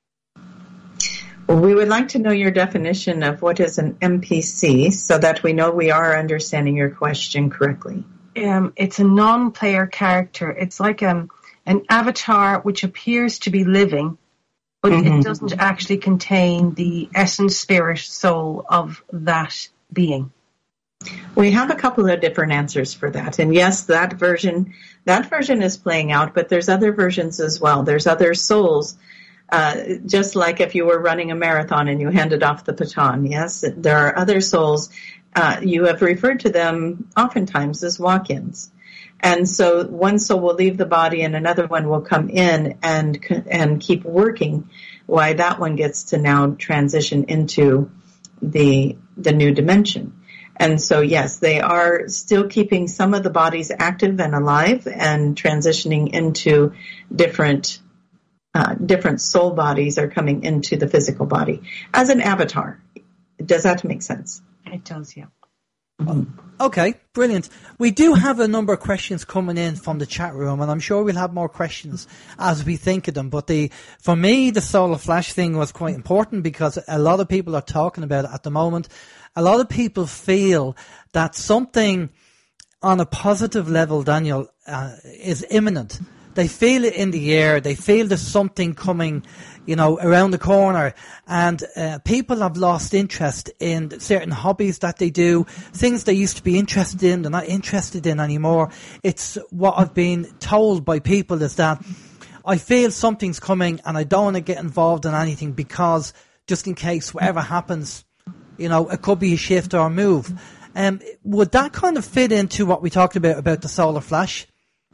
Well, we would like to know your definition of what is an N P C so that we know we are understanding your question correctly. Um, it's a non-player character. It's like um, an avatar which appears to be living, but mm-hmm. it doesn't actually contain the essence, spirit, soul of that being. We have a couple of different answers for that. And yes, that version, that version is playing out, but there's other versions as well. There's other souls. Uh, just like if you were running a marathon and you handed off the baton, yes, there are other souls. Uh, you have referred to them oftentimes as walk-ins. And so one soul will leave the body and another one will come in and and keep working while that one gets to now transition into the the new dimension. And so, yes, they are still keeping some of the bodies active and alive and transitioning into different Uh, different soul bodies are coming into the physical body as an avatar. Does that make sense? It does, yeah. Mm-hmm. Okay, brilliant. We do have a number of questions coming in from the chat room, and I'm sure we'll have more questions as we think of them. But the, for me, the solar flash thing was quite important because a lot of people are talking about it at the moment. A lot of people feel that something on a positive level, Daniel, uh, is imminent. They feel it in the air. They feel there's something coming, you know, around the corner. And uh, people have lost interest in certain hobbies that they do, things they used to be interested in, they're not interested in anymore. It's what I've been told by people is that I feel something's coming and I don't want to get involved in anything because just in case whatever happens, you know, it could be a shift or a move. Um, would that kind of fit into what we talked about, about the solar flash?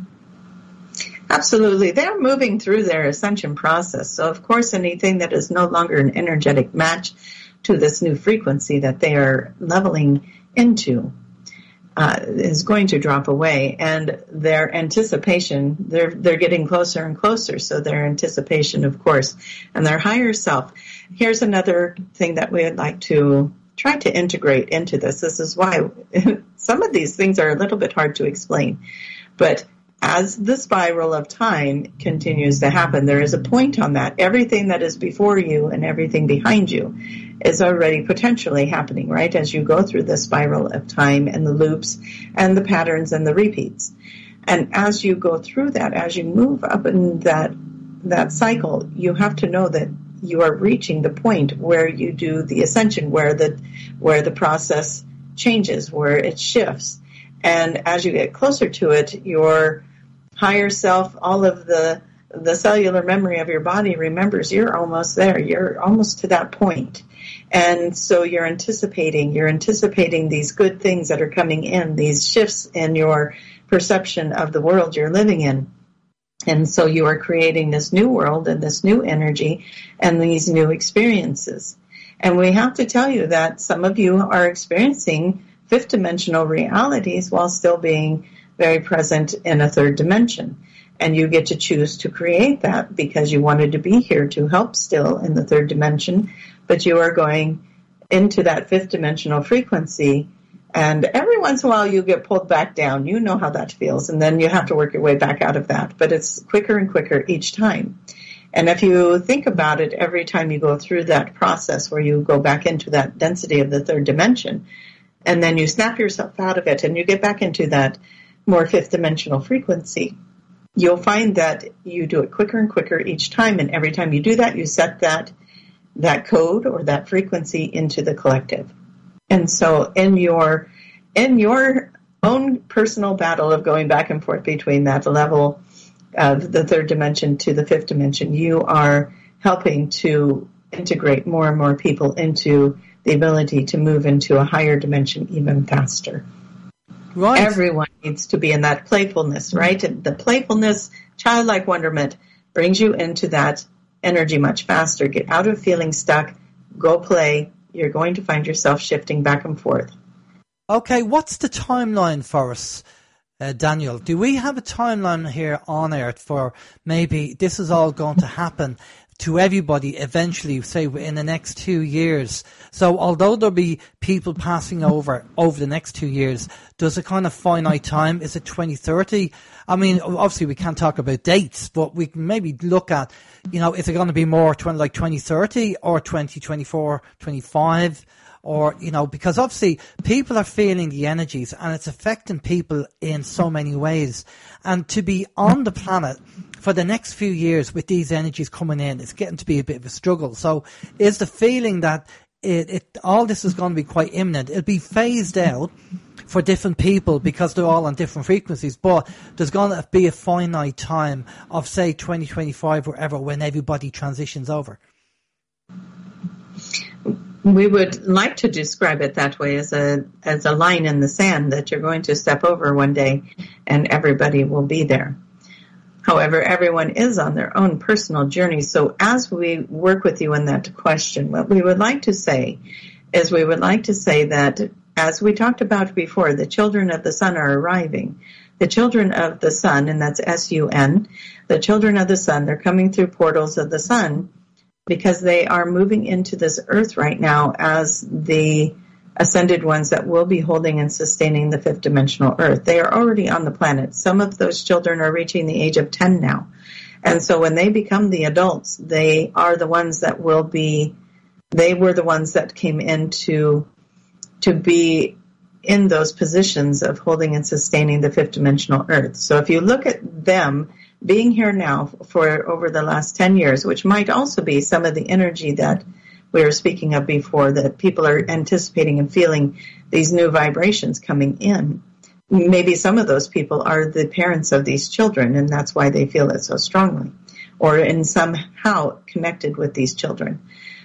Absolutely. They're moving through their ascension process. So, of course, anything that is no longer an energetic match to this new frequency that they are leveling into uh, is going to drop away. And their anticipation, they're, they're getting closer and closer. So their anticipation, of course, and their higher self. Here's another thing that we would like to try to integrate into this. This is why some of these things are a little bit hard to explain. But as the spiral of time continues to happen, there is a point on that. Everything that is before you and everything behind you is already potentially happening, right? As you go through the spiral of time and the loops and the patterns and the repeats. And as you go through that, as you move up in that, that cycle, you have to know that you are reaching the point where you do the ascension, where the, where the process changes, where it shifts. And as you get closer to it, your higher self, all of the the cellular memory of your body remembers you're almost there. You're almost to that point. And so you're anticipating, you're anticipating these good things that are coming in, these shifts in your perception of the world you're living in. And so you are creating this new world and this new energy and these new experiences. And we have to tell you that some of you are experiencing fifth dimensional realities while still being very present in a third dimension. And you get to choose to create that because you wanted to be here to help still in the third dimension, but you are going into that fifth dimensional frequency. And every once in a while you get pulled back down. You know how that feels. And then you have to work your way back out of that. But it's quicker and quicker each time. And if you think about it, every time you go through that process where you go back into that density of the third dimension, and then you snap yourself out of it and you get back into that more fifth dimensional frequency, you'll find that you do it quicker and quicker each time. And every time you do that, you set that that code or that frequency into the collective. And so in your in your own personal battle of going back and forth between that level of the third dimension to the fifth dimension, you are helping to integrate more and more people into the ability to move into a higher dimension even faster. Right. Everyone needs to be in that playfulness, right? And the playfulness, childlike wonderment brings you into that energy much faster. Get out of feeling stuck, go play, you're going to find yourself shifting back and forth. Okay, what's the timeline for us, uh, Daniel? Do we have a timeline here on Earth for maybe this is all going to happen to everybody eventually, say, in the next two years? So although there'll be people passing over over the next two years, does it kind of finite time? Is it twenty thirty? I mean, obviously we can't talk about dates, but we can maybe look at, you know, is it going to be more twenty, like twenty thirty or twenty twenty-four, twenty-five? Or, you know, because obviously people are feeling the energies and it's affecting people in so many ways. And to be on the planet for the next few years with these energies coming in, it's getting to be a bit of a struggle. So is the feeling that it, it all this is going to be quite imminent? It'll be phased out for different people because they're all on different frequencies, but there's going to be a finite time of, say, twenty twenty-five, wherever, when everybody transitions over. We would like to describe it that way, as a as a line in the sand that you're going to step over one day and everybody will be there. However, everyone is on their own personal journey. So as we work with you in that question, what we would like to say is we would like to say that, as we talked about before, the children of the sun are arriving. The children of the sun, and that's S U N, the children of the sun, they're coming through portals of the sun, because they are moving into this earth right now as the ascended ones that will be holding and sustaining the fifth dimensional earth. They are already on the planet. Some of those children are reaching the age of ten now. And so when they become the adults, they are the ones that will be, they were the ones that came into to be in those positions of holding and sustaining the fifth dimensional earth. So if you look at them being here now for over the last ten years, which might also be some of the energy that we were speaking of before, that people are anticipating and feeling these new vibrations coming in. Maybe some of those people are the parents of these children, and that's why they feel it so strongly, or in somehow connected with these children.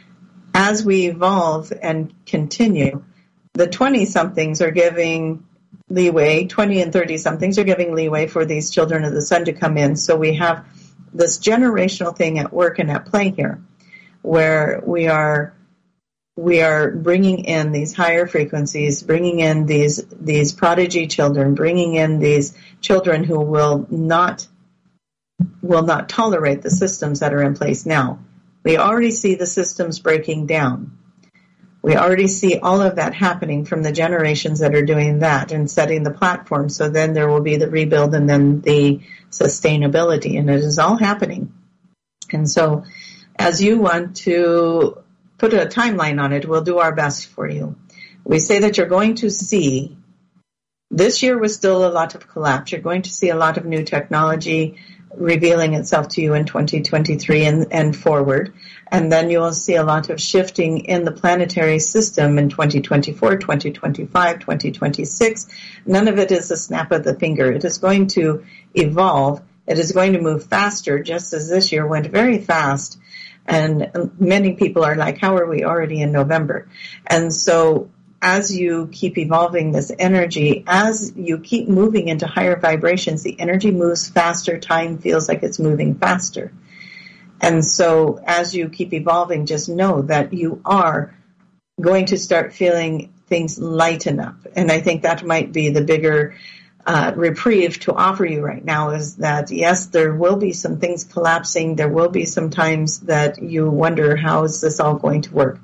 As we evolve and continue, the twenty-somethings are giving leeway, twenty and thirty-somethings are giving leeway for these children of the sun to come in. So we have this generational thing at work and at play here, where we are we are bringing in these higher frequencies, bringing in these these prodigy children, bringing in these children who will not will not tolerate the systems that are in place now. We already see the systems breaking down. We already see all of that happening from the generations that are doing that and setting the platform. So then there will be the rebuild and then the sustainability, and it is all happening. And so as you want to put a timeline on it, we'll do our best for you. We say that you're going to see, this year was still a lot of collapse. You're going to see a lot of new technology revealing itself to you in twenty twenty-three and, and forward. And then you will see a lot of shifting in the planetary system in twenty twenty-four, twenty twenty-five, twenty twenty-six. None of it is a snap of the finger. It is going to evolve. It is going to move faster, just as this year went very fast. And many people are like, how are we already in November? And so as you keep evolving this energy, as you keep moving into higher vibrations, the energy moves faster. Time feels like it's moving faster. And so as you keep evolving, just know that you are going to start feeling things lighten up. And I think that might be the bigger uh, reprieve to offer you right now, is that, yes, there will be some things collapsing. There will be some times that you wonder, how is this all going to work?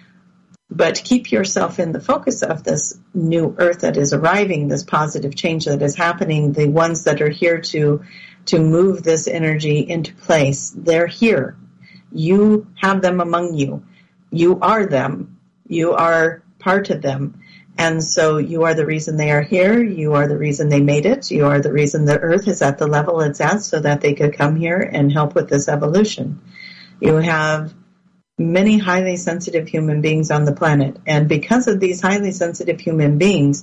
But keep yourself in the focus of this new earth that is arriving, this positive change that is happening, the ones that are here to to move this energy into place. They're here. You have them among you. You are them. You are part of them. And so you are the reason they are here. You are the reason they made it. You are the reason the earth is at the level it's at, so that they could come here and help with this evolution. You have many highly sensitive human beings on the planet. And because of these highly sensitive human beings,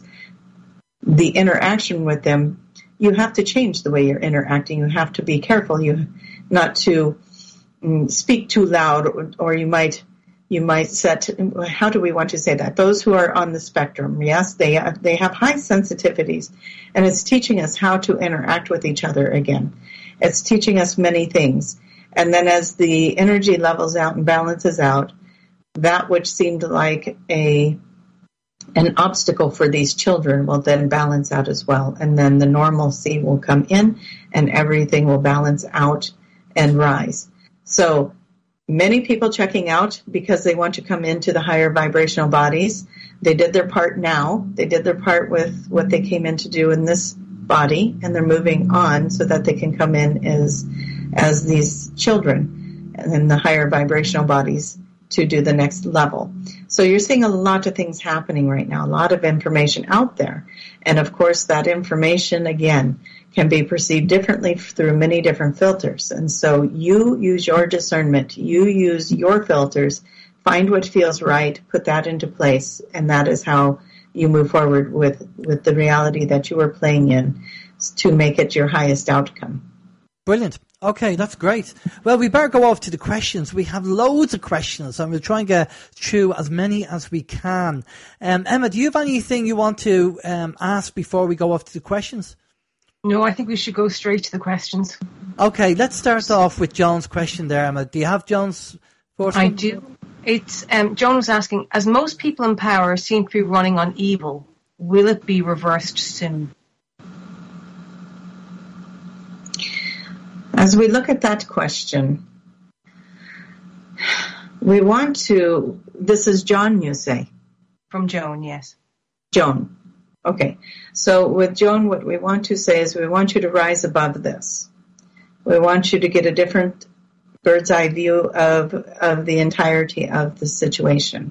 the interaction with them, you have to change the way you're interacting. You have to be careful, you not to um, speak too loud, or, or you might you might set, how do we want to say that? Those who are on the spectrum, yes, they they have high sensitivities, and it's teaching us how to interact with each other again. It's teaching us many things. And then as the energy levels out and balances out, that which seemed like a an obstacle for these children will then balance out as well. And then the normalcy will come in and everything will balance out and rise. So many people checking out because they want to come into the higher vibrational bodies. They did their part now. They did their part with what they came in to do in this body, and they're moving on so that they can come in as as these children and in the higher vibrational bodies to do the next level. So you're seeing a lot of things happening right now, a lot of information out there. And of course, that information, again, can be perceived differently through many different filters. And so you use your discernment, you use your filters, find what feels right, put that into place, and that is how you move forward with, with the reality that you are playing in to make it your highest outcome. Brilliant. Okay, that's great. Well, we better go off to the questions. We have loads of questions, and we'll try and get through as many as we can. Um, Emma, do you have anything you want to um, ask before we go off to the questions? No, I think we should go straight to the questions. Okay, let's start off with Joan's question there, Emma. Do you have Joan's first one? I do. It's um, Joan was asking, as most people in power seem to be running on evil, will it be reversed soon? As we look at that question, we want to, this is John, you say? From Joan, yes. Joan. Okay. So with Joan, what we want to say is we want you to rise above this. We want you to get a different bird's eye view of, of the entirety of the situation.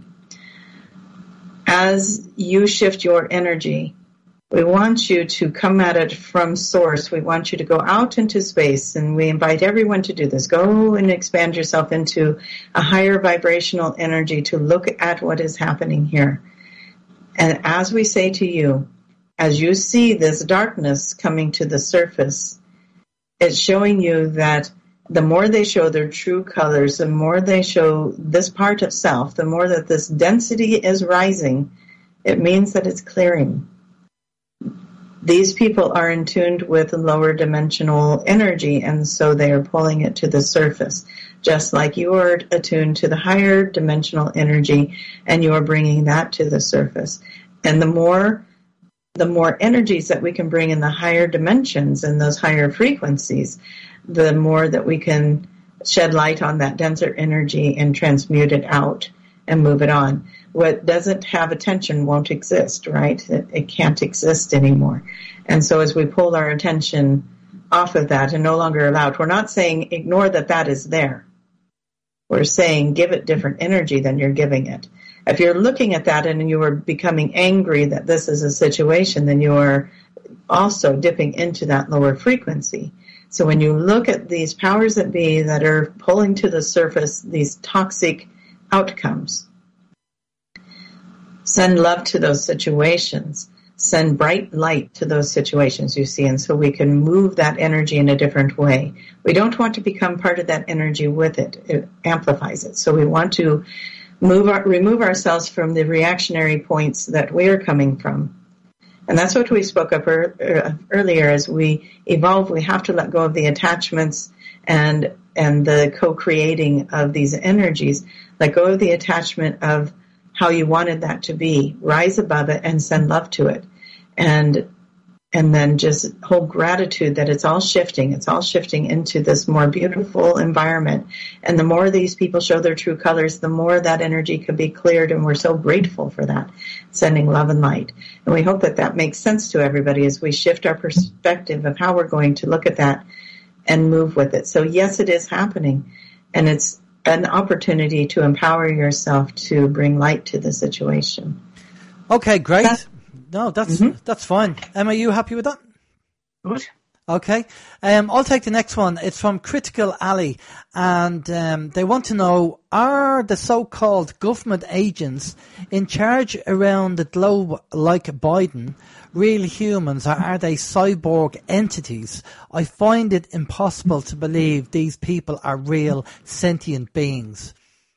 As you shift your energy, we want you to come at it from source. We want you to go out into space, and we invite everyone to do this. Go and expand yourself into a higher vibrational energy to look at what is happening here. And as we say to you, as you see this darkness coming to the surface, it's showing you that the more they show their true colors, the more they show this part of self, the more that this density is rising, it means that it's clearing. These people are in tune with lower dimensional energy, and so they are pulling it to the surface, just like you are attuned to the higher dimensional energy, and you are bringing that to the surface. And the more, the more energies that we can bring in the higher dimensions and those higher frequencies, the more that we can shed light on that denser energy and transmute it out and move it on. What doesn't have attention won't exist, right? It, it can't exist anymore. And so as we pull our attention off of that and no longer allow it, we're not saying ignore that that is there. We're saying give it different energy than you're giving it. If you're looking at that and you are becoming angry that this is a situation, then you are also dipping into that lower frequency. So when you look at these powers that be that are pulling to the surface these toxic outcomes, send love to those situations. Send bright light to those situations you see, and so we can move that energy in a different way. We don't want to become part of that energy with it. It amplifies it. So we want to move our, remove ourselves from the reactionary points that we are coming from. And that's what we spoke of er, earlier. As we evolve, we have to let go of the attachments and and the co-creating of these energies. Let go of the attachment of how you wanted that to be. Rise above it and send love to it. And and then just hold gratitude that it's all shifting. It's all shifting into this more beautiful environment. And the more these people show their true colors, the more that energy can be cleared. And we're so grateful for that, sending love and light. And we hope that that makes sense to everybody as we shift our perspective of how we're going to look at that and move with it. So yes, it is happening. And it's an opportunity to empower yourself to bring light to the situation. Okay, great. That, no, that's mm-hmm. that's fine. Em, are you happy with that? Good. Okay. Um, I'll take the next one. It's from Critical Alley, and um, they want to know, are the so-called government agents in charge around the globe like Biden real humans, or are they cyborg entities? I find it impossible to believe these people are real sentient beings.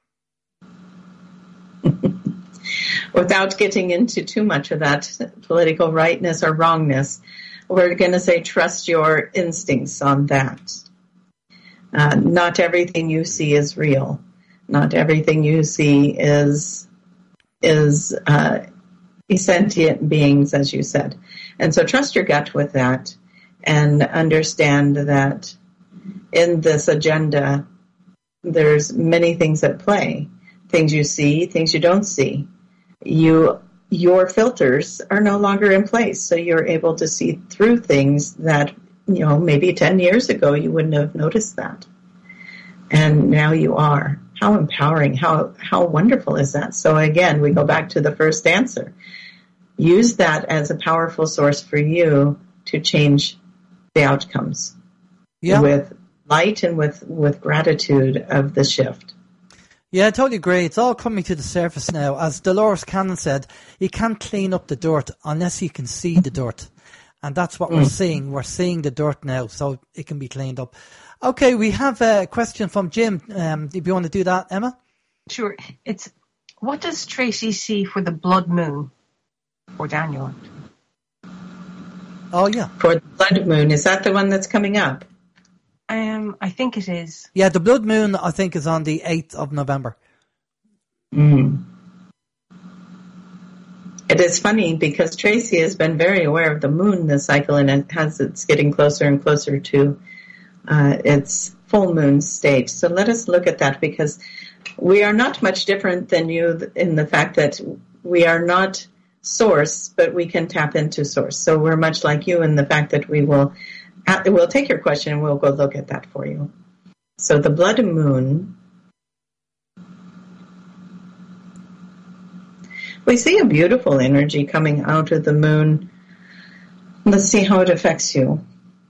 Without getting into too much of that political rightness or wrongness, we're going to say trust your instincts on that. Uh, not everything you see is real. Not everything you see is is uh, sentient beings, as you said. And so trust your gut with that and understand that in this agenda, there's many things at play. Things you see, things you don't see. You, your filters are no longer in place, so you're able to see through things that, you know, maybe ten years ago you wouldn't have noticed that. And now you are. How empowering, how how wonderful is that? So again, we go back to the first answer. Use that as a powerful source for you to change the outcomes. Yeah. With light and with, with gratitude of the shift. Yeah, I totally agree. It's all coming to the surface now. As Dolores Cannon said, you can't clean up the dirt unless you can see the dirt. And that's what mm. we're seeing. We're seeing the dirt now, so it can be cleaned up. Okay, we have a question from Jim. Um, if you want to do that, Emma? Sure. It's, what does Tracy see for the blood moon for Daniel? Oh, yeah. For the blood moon. Is that the one that's coming up? Um, I think it is. Yeah, the blood moon, I think, is on the eighth of November. Mm. It is funny because Tracy has been very aware of the moon this cycle, and it has it's getting closer and closer to uh, its full moon state. So let us look at that, because we are not much different than you in the fact that we are not source, but we can tap into source. So we're much like you in the fact that we will we'll take your question and we'll go look at that for you. So the blood moon, we see a beautiful energy coming out of the moon. Let's see how it affects you.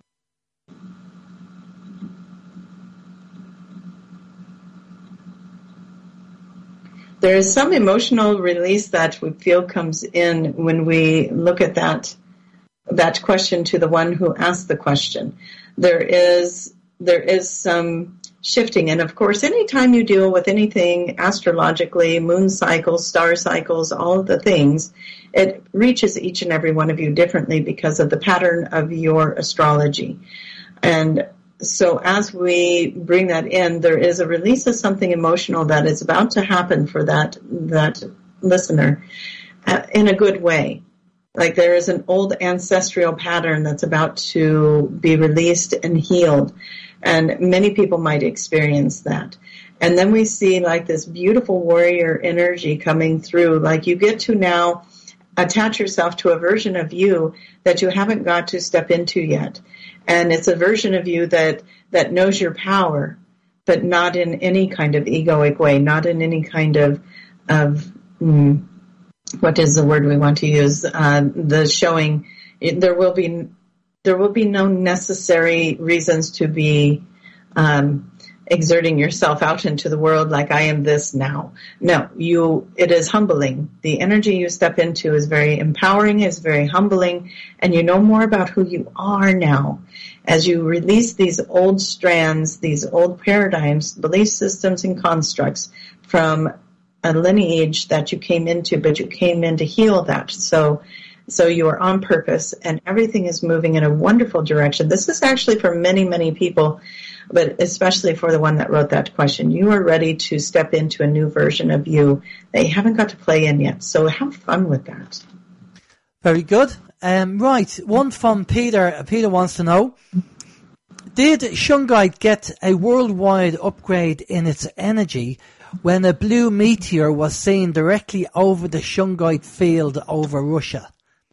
There is some emotional release that we feel comes in when we look at that that question to the one who asked the question. There is there is some shifting, and of course, anytime you deal with anything astrologically, moon cycles, star cycles, all of the things, it reaches each and every one of you differently because of the pattern of your astrology. And so as we bring that in, there is a release of something emotional that is about to happen for that that listener uh, in a good way. Like there is an old ancestral pattern that's about to be released and healed. And many people might experience that. And then we see like this beautiful warrior energy coming through. Like you get to now attach yourself to a version of you that you haven't got to step into yet. And it's a version of you that, that knows your power, but not in any kind of egoic way, not in any kind of, of mm, what is the word we want to use? Uh, the showing, there will be, there will be no necessary reasons to be um, exerting yourself out into the world like I am this now. No, you, it is humbling. The energy you step into is very empowering, is very humbling, and you know more about who you are now. As you release these old strands, these old paradigms, belief systems and constructs from a lineage that you came into, but you came in to heal that. So, so you are on purpose and everything is moving in a wonderful direction. This is actually for many, many people, but especially for the one that wrote that question. You are ready to step into a new version of you that you haven't got to play in yet. So have fun with that. Very good. Um, right. One from Peter. Peter wants to know, did Shungite get a worldwide upgrade in its energy when a blue meteor was seen directly over the Shungite field over Russia?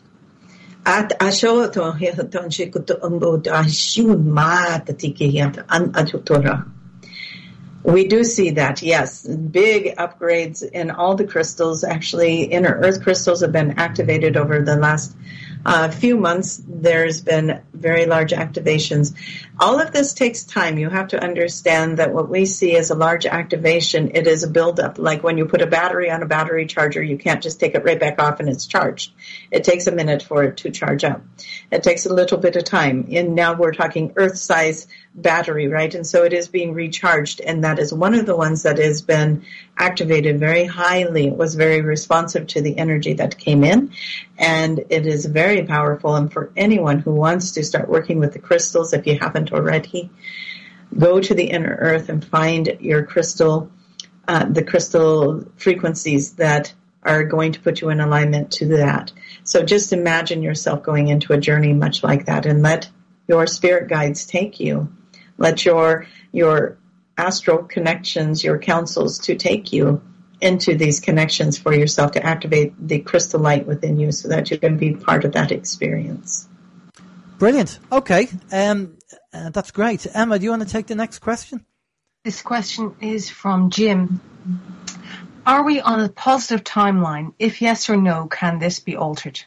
We do see that, yes. Big upgrades in all the crystals. Actually, inner earth crystals have been activated over the last uh, few months. There's been very large activations. All of this takes time. You have to understand that what we see as a large activation, it is a buildup. Like when you put a battery on a battery charger, you can't just take it right back off and it's charged. It takes a minute for it to charge up. It takes a little bit of time. And now we're talking earth-size battery, right? And so it is being recharged, and that is one of the ones that has been activated very highly. It was very responsive to the energy that came in, and it is very powerful. And for anyone who wants to start working with the crystals, if you haven't already, go to the Inner Earth and find your crystal uh, the crystal frequencies that are going to put you in alignment to that. So just imagine yourself going into a journey much like that, and let your spirit guides take you. Let your your astral connections, your counsels to take you into these connections for yourself to activate the crystal light within you so that you can be part of that experience. Brilliant. Okay. Um, uh, that's great. Emma, do you want to take the next question? This question is from Jim. Are we on a positive timeline? If yes or no, can this be altered?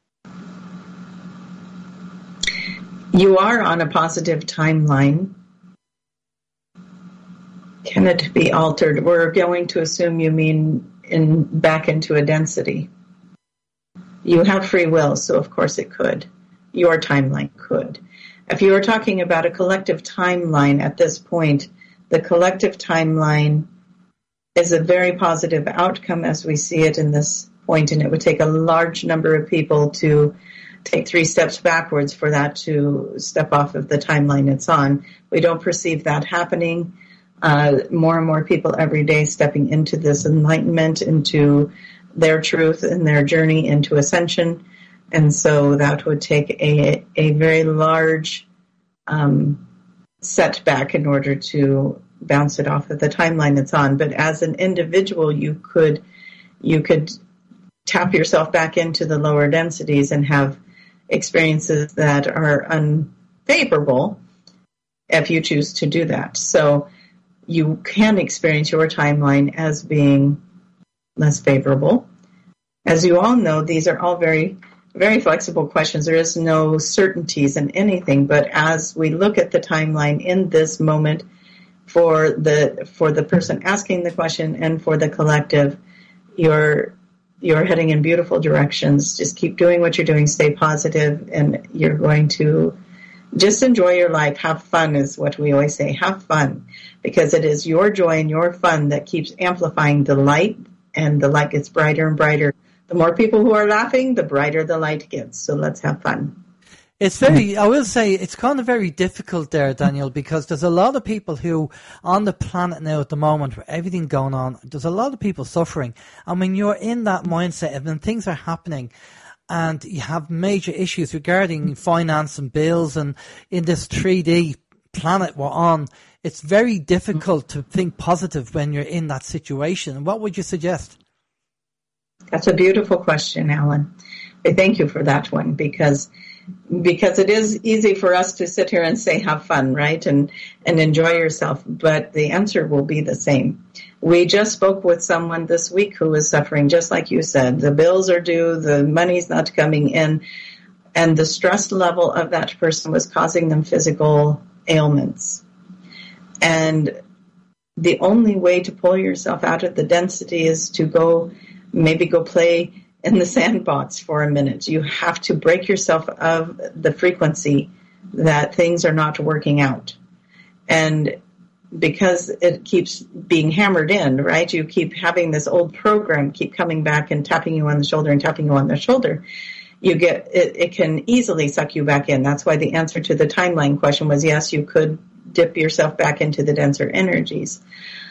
You are on a positive timeline. Can it be altered? We're going to assume you mean in back into a density. You have free will, so of course it could. Your timeline could. If you are talking about a collective timeline at this point, the collective timeline is a very positive outcome as we see it in this point, and it would take a large number of people to take three steps backwards for that to step off of the timeline it's on. We don't perceive that happening. Uh, more and more people every day stepping into this enlightenment, into their truth and their journey into ascension. And so that would take a, a very large um, setback in order to bounce it off of the timeline it's on. But as an individual, you could you could tap yourself back into the lower densities and have experiences that are unfavorable if you choose to do that. So you can experience your timeline as being less favorable. As you all know, these are all very, very flexible questions. There is no certainties in anything, but as we look at the timeline in this moment for the for the person asking the question and for the collective, you're you're heading in beautiful directions. Just keep doing what you're doing, stay positive, and you're going to just enjoy your life. Have fun is what we always say. Have fun, because it is your joy and your fun that keeps amplifying the light, and the light gets brighter and brighter. The more people who are laughing, the brighter the light gets. So let's have fun. It's very, I will say, it's kind of very difficult there, Daniel, because there's a lot of people who, on the planet now at the moment, with everything going on, there's a lot of people suffering. And when you're in that mindset, and when things are happening, and you have major issues regarding finance and bills, and in this three D planet we're on, it's very difficult to think positive when you're in that situation. What would you suggest? That's a beautiful question, Alan. I thank you for that one, because because it is easy for us to sit here and say have fun, right, and and enjoy yourself, but the answer will be the same. We just spoke with someone this week who was suffering, just like you said. The bills are due, the money's not coming in, and the stress level of that person was causing them physical ailments. And the only way to pull yourself out of the density is to go, maybe go play in the sandbox for a minute. You have to break yourself of the frequency that things are not working out. And because it keeps being hammered in, right? You keep having this old program keep coming back and tapping you on the shoulder and tapping you on the shoulder. You get it, it can easily suck you back in. That's why the answer to the timeline question was yes, you could dip yourself back into the denser energies.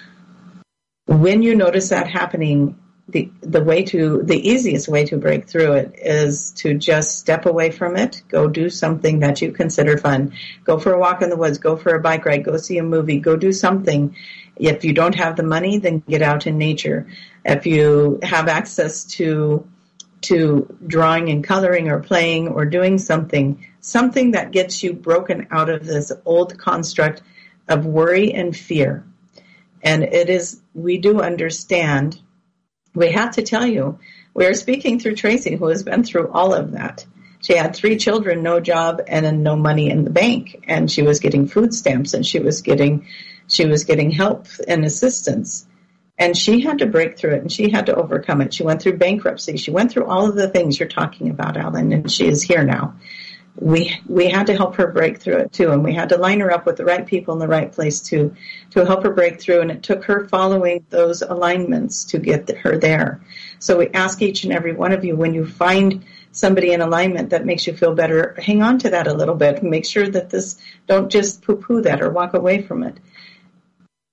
When you notice that happening, the the way to the easiest way to break through it is to just step away from it. Go do something that you consider fun. Go for a walk in the woods. Go for a bike ride. Go see a movie. Go do something. If you don't have the money, then get out in nature. If you have access to to drawing and coloring or playing or doing something, something that gets you broken out of this old construct of worry and fear. And it is, we do understand. We have to tell you, we are speaking through Tracy, who has been through all of that. She had three children, no job, and no money in the bank, and she was getting food stamps, and she was getting, she was getting help and assistance, and she had to break through it, and she had to overcome it. She went through bankruptcy. She went through all of the things you're talking about, Alan, and she is here now. We we had to help her break through it too, and we had to line her up with the right people in the right place to to help her break through, and it took her following those alignments to get her there. So we ask each and every one of you, when you find somebody in alignment that makes you feel better, hang on to that a little bit. Make sure that this, don't just poo-poo that or walk away from it.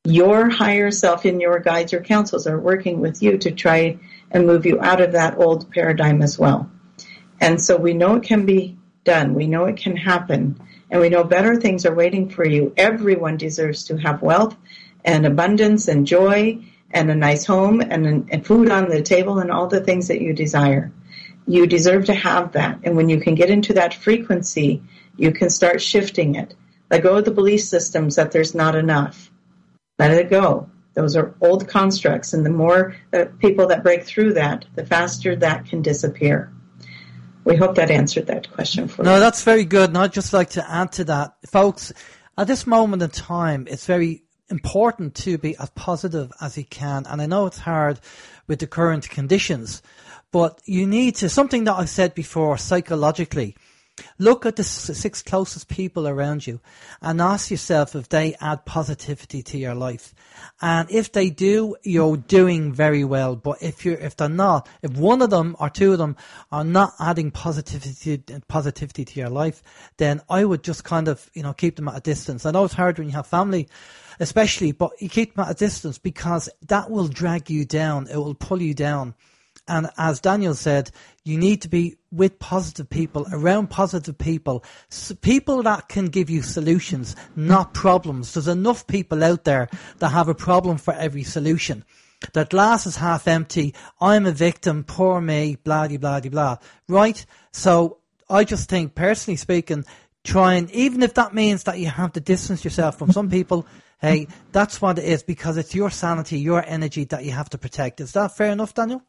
your higher self and your guides or counsels are working with you to try and move you out of that old paradigm as well. And so we know it can be done. We know it can happen. And we know better things are waiting for you. Everyone deserves to have wealth and abundance and joy and a nice home and, and food on the table and all the things that you desire. You deserve to have that. And when you can get into that frequency, you can start shifting it. Let go of the belief systems that there's not enough. Let it go. Those are old constructs. And the more that people that break through that, the faster that can disappear. We hope that answered that question for no, you. No, that's very good. And I'd just like to add to that. Folks, at this moment in time, it's very important to be as positive as you can. And I know it's hard with the current conditions, but you need to, something that I said before, psychologically, look at the six closest people around you and ask yourself if they add positivity to your life. And if they do, you're doing very well. But if you're, if they're not, if one of them or two of them are not adding positivity, positivity to your life, then I would just kind of, you know, keep them at a distance. I know it's hard when you have family, especially, but you keep them at a distance because that will drag you down. It will pull you down. And as Daniel said, you need to be with positive people, around positive people, people that can give you solutions, not problems. There's enough people out there that have a problem for every solution. The glass is half empty. I'm a victim. Poor me. Blah, blah, blah, blah. Right? So I just think, personally speaking, try and, even if that means that you have to distance yourself from some people, hey, that's what it is, because it's your sanity, your energy that you have to protect. Is that fair enough, Daniel?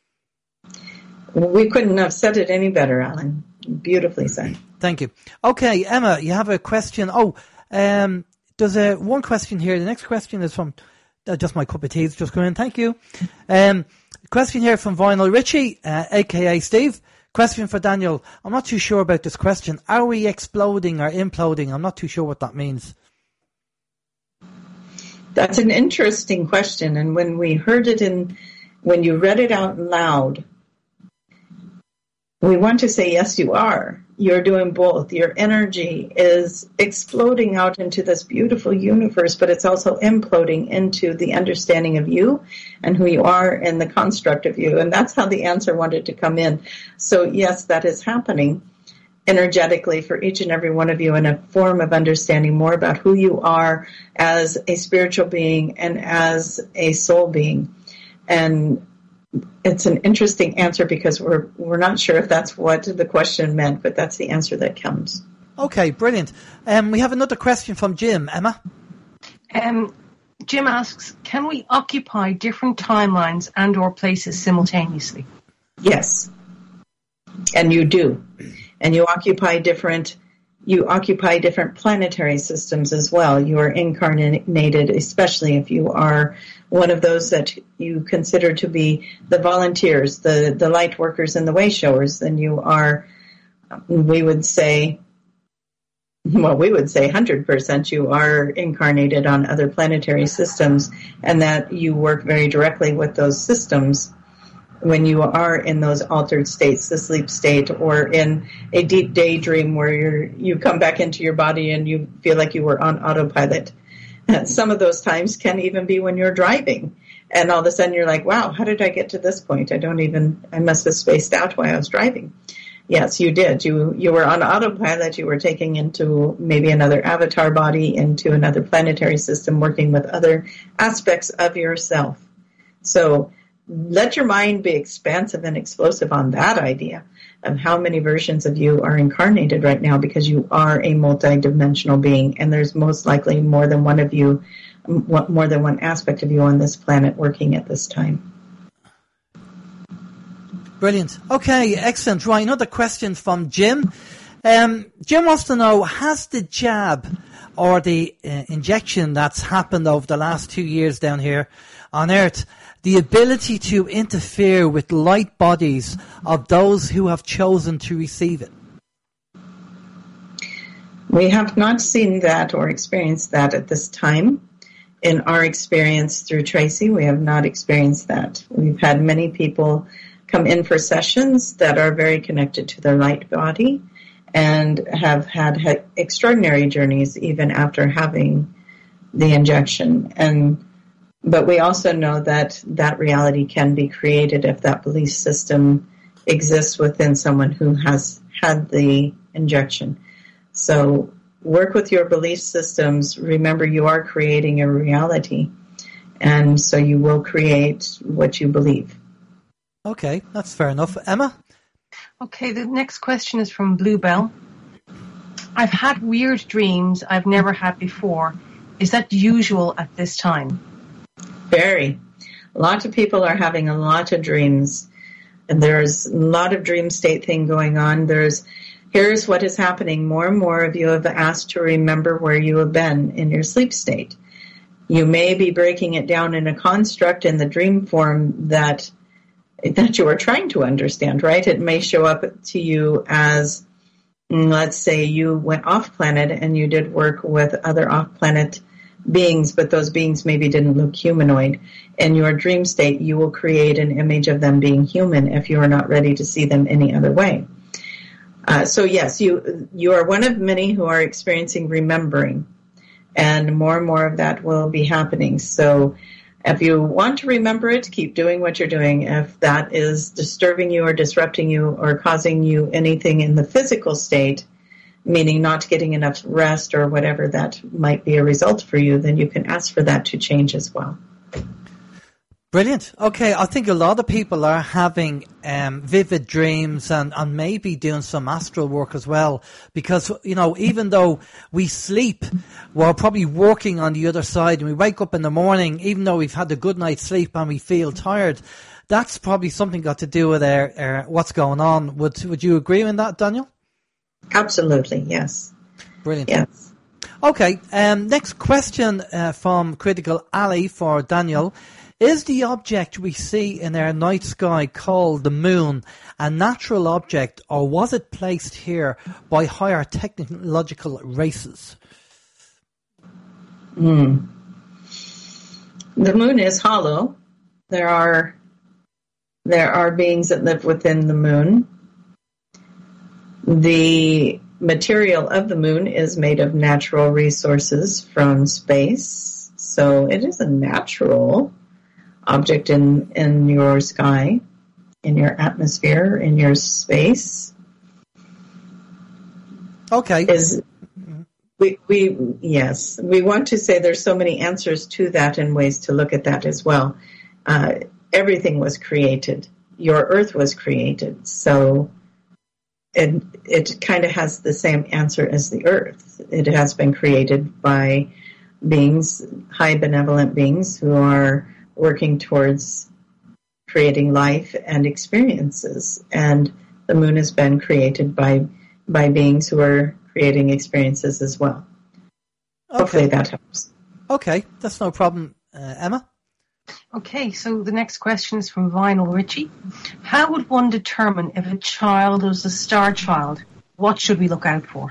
We couldn't have said it any better, Alan. Beautifully said. Thank you. Okay, Emma, you have a question. Oh, um, there's a one question here. The next question is from, uh, just my cup of tea is just going in. Thank you. Um, question here from Vinyl Richie, uh, a k a. Steve. Question for Daniel. I'm not too sure about this question. Are we exploding or imploding? I'm not too sure what that means. That's an interesting question. And when we heard it in, when you read it out loud, we want to say, yes, you are. You're doing both. Your energy is exploding out into this beautiful universe, but it's also imploding into the understanding of you and who you are and the construct of you. And that's how the answer wanted to come in. So, yes, that is happening energetically for each and every one of you in a form of understanding more about who you are as a spiritual being and as a soul being. And it's an interesting answer because we're we're not sure if that's what the question meant, but that's the answer that comes. Okay, brilliant. Um, we have another question from Jim. Emma? Um, Jim asks, can we occupy different timelines and or places simultaneously? Yes. And you do. And you occupy different you occupy different planetary systems as well. You are incarnated, especially if you are one of those that you consider to be the volunteers, the, the light workers and the way showers, then you are, we would say, well, we would say one hundred percent you are incarnated on other planetary systems, and that you work very directly with those systems when you are in those altered states, the sleep state, or in a deep daydream where you're, you come back into your body and you feel like you were on autopilot. And some of those times can even be when you're driving. And all of a sudden you're like, wow, how did I get to this point? I don't even, I must have spaced out while I was driving. Yes, you did. You you were on autopilot. You were taking into maybe another avatar body, into another planetary system, working with other aspects of yourself. So let your mind be expansive and explosive on that idea of how many versions of you are incarnated right now, because you are a multidimensional being, and there's most likely more than one of you, more than one aspect of you on this planet working at this time. Brilliant. Okay, excellent. Right, another question from Jim. Um, Jim wants to know, has the jab or the uh, injection that's happened over the last two years down here on Earth the ability to interfere with light bodies of those who have chosen to receive it? We have not seen that or experienced that at this time. In our experience through Tracy, we have not experienced that. We've had many people come in for sessions that are very connected to their light body and have had, had extraordinary journeys even after having the injection. And but we also know that that reality can be created if that belief system exists within someone who has had the injection. So work with your belief systems. Remember, you are creating a reality, and so you will create what you believe. Okay, that's fair enough. Emma? Okay, the next question is from Bluebell. I've had weird dreams I've never had before. Is that usual at this time? Very. A lot of people are having a lot of dreams, and there's a lot of dream state thing going on. There's Here's what is happening. More and more of you have asked to remember where you have been in your sleep state. You may be breaking it down in a construct in the dream form that that you are trying to understand, right? It may show up to you as, let's say you went off-planet and you did work with other off-planet beings, but those beings maybe didn't look humanoid. In your dream state, you will create an image of them being human if you are not ready to see them any other way. Uh, so yes, you you are one of many who are experiencing remembering, and more and more of that will be happening. So if you want to remember it, keep doing what you're doing. If that is disturbing you or disrupting you or causing you anything in the physical state, meaning not getting enough rest or whatever that might be a result for you, then you can ask for that to change as well. Brilliant. Okay, I think a lot of people are having um, vivid dreams and, and maybe doing some astral work as well, because, you know, even though we sleep, we're probably working on the other side, and we wake up in the morning, even though we've had a good night's sleep and we feel tired. That's probably something got to do with our, our, what's going on. Would would you agree with that, Daniel? Absolutely, yes. Brilliant. Yes. Okay, um, next question uh, from Critical Alley for Daniel. Is the object we see in our night sky called the moon a natural object, or was it placed here by higher technological races? Mm. The moon is hollow. There are there are beings that live within the moon. The material of the moon is made of natural resources from space, so it is a natural object in, in your sky, in your atmosphere, in your space. Okay. Is we we yes, we want to say there's so many answers to that and ways to look at that as well. Uh, everything was created. Your Earth was created, so it it kind of has the same answer as the Earth. It has been created by beings, high benevolent beings who are working towards creating life and experiences. And the moon has been created by by beings who are creating experiences as well. Okay. Hopefully that helps. Okay, that's no problem. Uh, Emma? Okay, so the next question is from Vinyl Richie. How would one determine if a child was a star child? What should we look out for?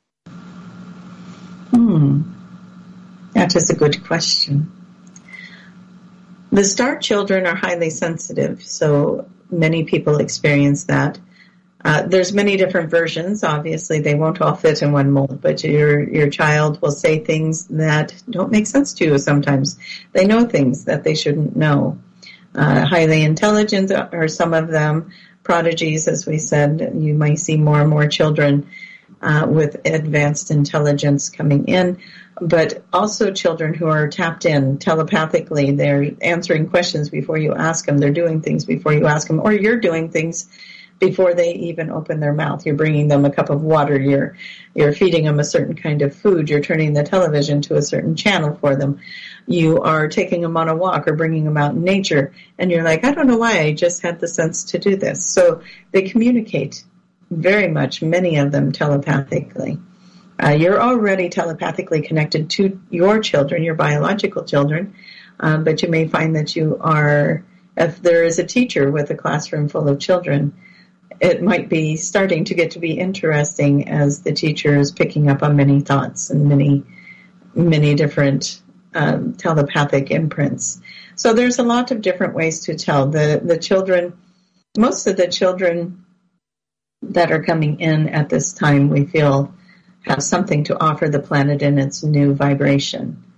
Hmm. That is a good question. The star children are highly sensitive, so many people experience that. Uh, there's many different versions. Obviously, they won't all fit in one mold, but your your child will say things that don't make sense to you sometimes. They know things that they shouldn't know. Uh, highly intelligent are some of them. Prodigies, as we said, you might see more and more children uh, with advanced intelligence coming in, but also children who are tapped in telepathically. They're answering questions before you ask them. They're doing things before you ask them, or you're doing things before they even open their mouth. You're bringing them a cup of water. You're you're feeding them a certain kind of food. You're turning the television to a certain channel for them. You are taking them on a walk or bringing them out in nature. And you're like, I don't know why I just had the sense to do this. So they communicate very much, many of them telepathically. Uh, you're already telepathically connected to your children, your biological children, um, but you may find that you are, if there is a teacher with a classroom full of children, it might be starting to get to be interesting as the teacher is picking up on many thoughts and many, many different um, telepathic imprints. So there's a lot of different ways to tell. The the children, most of the children that are coming in at this time, we feel have something to offer the planet in its new vibration.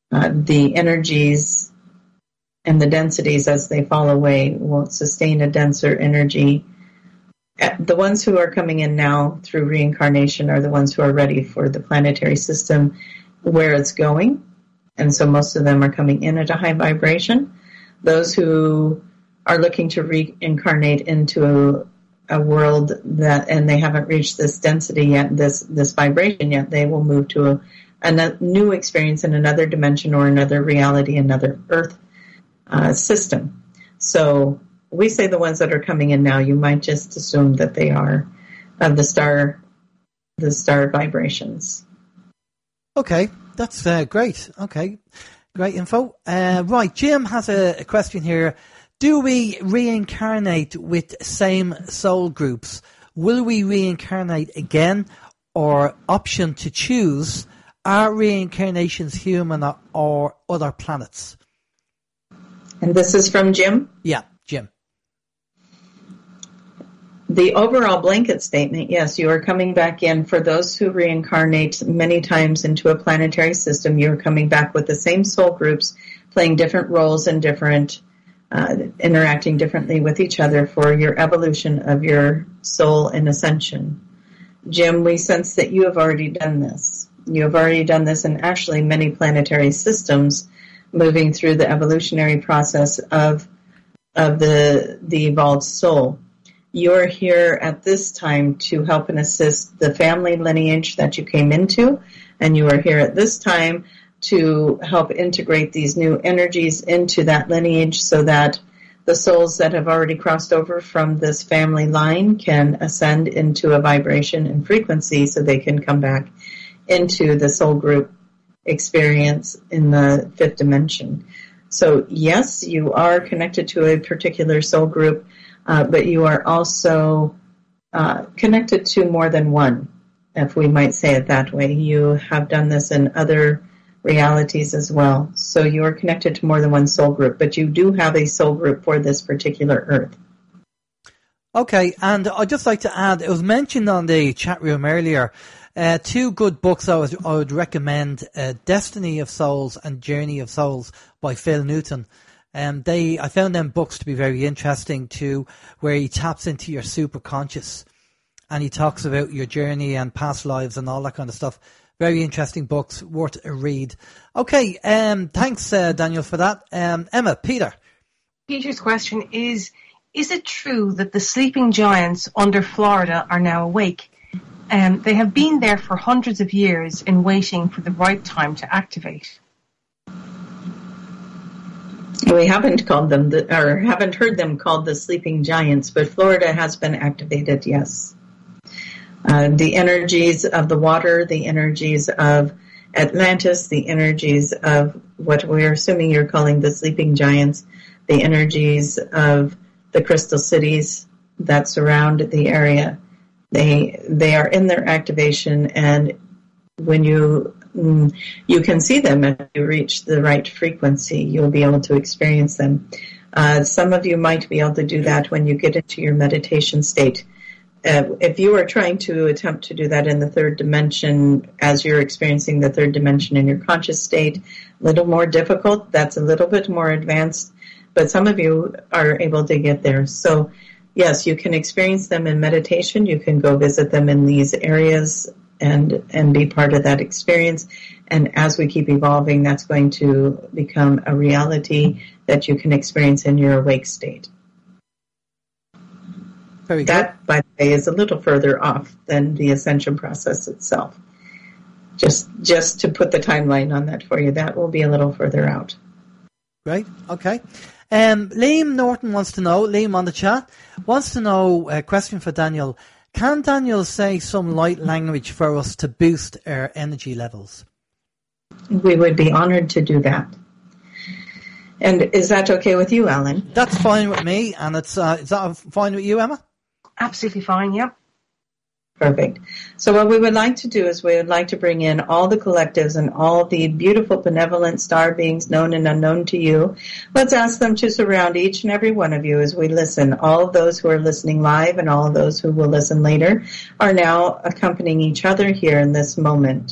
uh, the energies and the densities as they fall away won't sustain a denser energy. The ones who are coming in now through reincarnation are the ones who are ready for the planetary system where it's going. And so most of them are coming in at a high vibration. Those who are looking to reincarnate into a, a world that, and they haven't reached this density yet, this, this vibration yet, they will move to a, a new experience in another dimension or another reality, another earth uh, system. So we say the ones that are coming in now, you might just assume that they are of the star, the star vibrations. Okay, that's uh, great. Okay, great info. Uh, right, Jim has a, a question here. Do we reincarnate with same soul groups? Will we reincarnate again, or option to choose? Are reincarnations human or, or other planets? And this is from Jim? Yeah, Jim. The overall blanket statement, yes, you are coming back in. For those who reincarnate many times into a planetary system, you are coming back with the same soul groups, playing different roles and different, uh, interacting differently with each other for your evolution of your soul and ascension. Jim, we sense that you have already done this. You have already done this in actually many planetary systems, moving through the evolutionary process of of the the evolved soul. You're here at this time to help and assist the family lineage that you came into, and you are here at this time to help integrate these new energies into that lineage so that the souls that have already crossed over from this family line can ascend into a vibration and frequency so they can come back into the soul group experience in the fifth dimension. So yes, you are connected to a particular soul group, uh, but you are also uh, connected to more than one, if we might say it that way. You have done this in other realities as well. So you are connected to more than one soul group, but you do have a soul group for this particular Earth. Okay, and I'd just like to add, it was mentioned on the chat room earlier, Uh, two good books I would, I would recommend, uh, Destiny of Souls and Journey of Souls by Phil Newton. Um, they, I found them books to be very interesting too, where he taps into your superconscious and he talks about your journey and past lives and all that kind of stuff. Very interesting books, worth a read. Okay, um, thanks uh, Daniel for that. Um, Emma, Peter. Peter's question is, is it true that the sleeping giants under Florida are now awake? Um, they have been there for hundreds of years in waiting for the right time to activate. We haven't called them, the, or haven't heard them called the sleeping giants, but Florida has been activated, yes. Uh, the energies of the water, the energies of Atlantis, the energies of what we're assuming you're calling the sleeping giants, the energies of the crystal cities that surround the area. They they are in their activation, and when you you can see them if you reach the right frequency, you'll be able to experience them. Uh, some of you might be able to do that when you get into your meditation state. Uh, if you are trying to attempt to do that in the third dimension, as you're experiencing the third dimension in your conscious state, a little more difficult. That's a little bit more advanced, but some of you are able to get there. So yes, you can experience them in meditation. You can go visit them in these areas and and be part of that experience. And as we keep evolving, that's going to become a reality that you can experience in your awake state. Very good. That, by the way, is a little further off than the ascension process itself. Just just to put the timeline on that for you, that will be a little further out. Great. Okay. Um, Liam Norton wants to know, Liam on the chat, wants to know a question for Daniel. Can Daniel say some light language for us to boost our energy levels? We would be honored to do that. And is that okay with you, Alan? That's fine with me. And it's uh, is that fine with you, Emma? Absolutely fine, yep. Perfect. So what we would like to do is we would like to bring in all the collectives and all the beautiful benevolent star beings known and unknown to you. Let's ask them to surround each and every one of you as we listen. All of those who are listening live and all of those who will listen later are now accompanying each other here in this moment.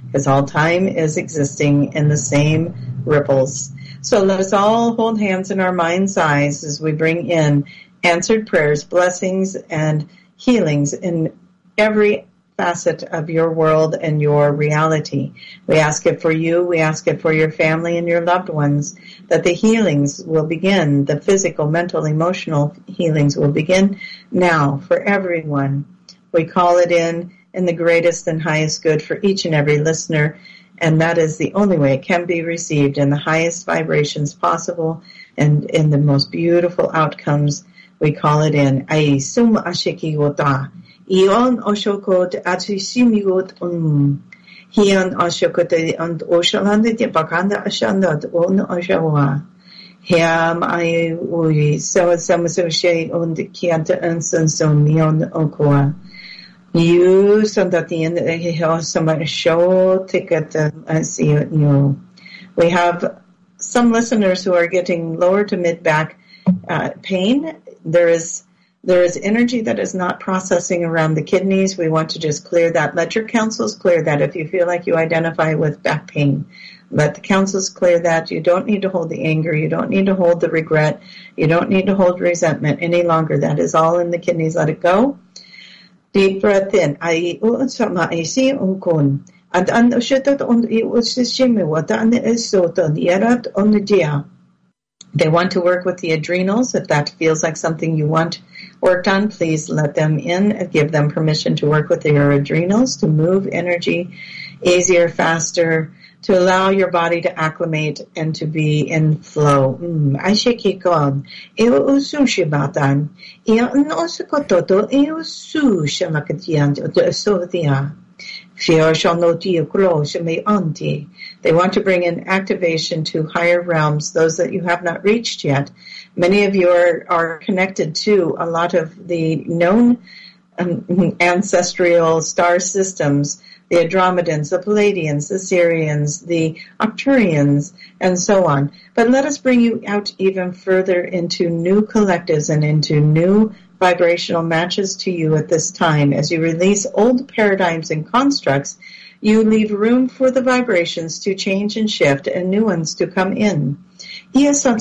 because all time is existing in the same ripples. So let us all hold hands in our mind's eyes as we bring in answered prayers, blessings, and healings in every facet of your world and your reality. We ask it for you, we ask it for your family and your loved ones, that the healings will begin, the physical, mental, emotional healings will begin now for everyone. We call it in in the greatest and highest good for each and every listener, and that is the only way it can be received in the highest vibrations possible and in the most beautiful outcomes. We call it in. Ai sum ashiki wota. Ion oshokot atsishimigot un. Hian oshokote and oshalande de bakanda ashandot on oshawa. Hiam I ui so some so she on the kianta and son neon okoa. You so that the end he has some show ticket and see you know. We have some listeners who are getting lower to mid back uh, pain. There is There is energy that is not processing around the kidneys. We want to just clear that. Let your councils clear that. If you feel like you identify with back pain, let the councils clear that. You don't need to hold the anger. You don't need to hold the regret. You don't need to hold resentment any longer. That is all in the kidneys. Let it go. Deep breath in. They want to work with the adrenals. If that feels like something you want worked on, please let them in and give them permission to work with your adrenals to move energy easier, faster, to allow your body to acclimate and to be in flow. I should keep going. Eu sushi batan. Eu no se kototo. Eu sushi makatian. So dia. They want to bring in activation to higher realms, those that you have not reached yet. Many of you are, are connected to a lot of the known um, ancestral star systems, the Andromedans, the Pleiadians, the Sirians, the Arcturians, and so on. But let us bring you out even further into new collectives and into new vibrational matches to you at this time. As you release old paradigms and constructs, you leave room for the vibrations to change and shift and new ones to come in. So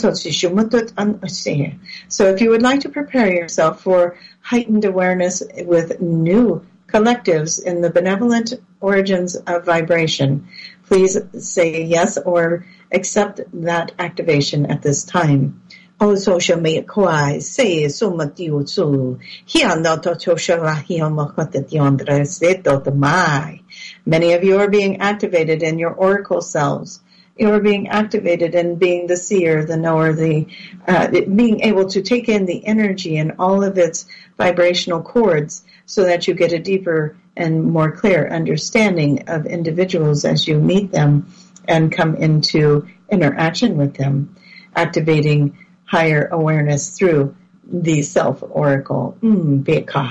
if you would like to prepare yourself for heightened awareness with new collectives in the benevolent origins of vibration, please say yes or accept that activation at this time. Oh, social media kwai say so matiu su hian da to social hian makata diandra seto the mai. Many of you are being activated in your oracle selves. You are being activated in being the seer, the knower, the uh, being able to take in the energy and all of its vibrational chords so that you get a deeper and more clear understanding of individuals as you meet them and come into interaction with them, activating higher awareness through the self-oracle. Mm,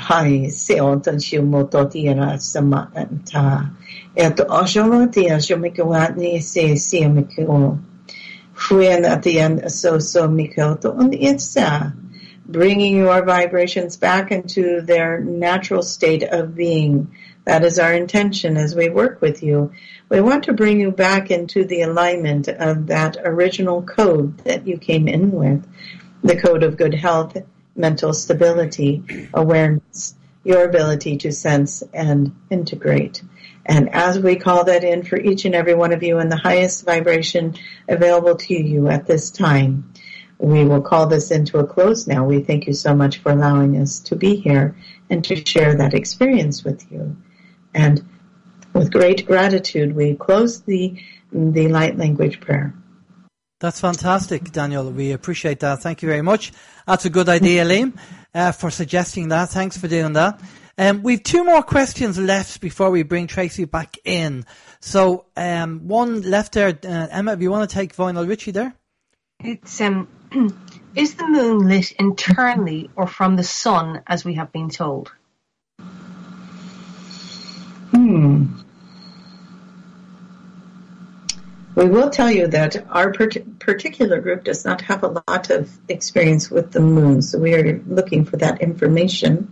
bringing your vibrations back into their natural state of being. That is our intention as we work with you. We want to bring you back into the alignment of that original code that you came in with, the code of good health, mental stability, awareness, your ability to sense and integrate. And as we call that in for each and every one of you in the highest vibration available to you at this time, we will call this into a close now. We thank you so much for allowing us to be here and to share that experience with you. And with great gratitude, we close the the light language prayer. That's fantastic, Daniel. We appreciate that. Thank you very much. That's a good idea, Liam, uh, for suggesting that. Thanks for doing that. Um, we've two more questions left before we bring Tracy back in. So um, one left there. Uh, Emma, if you want to take Vinyl Richie there. It's um, is the moon lit internally or from the sun, as we have been told? Hmm. We will tell you that our part- particular group does not have a lot of experience with the moon, so we are looking for that information.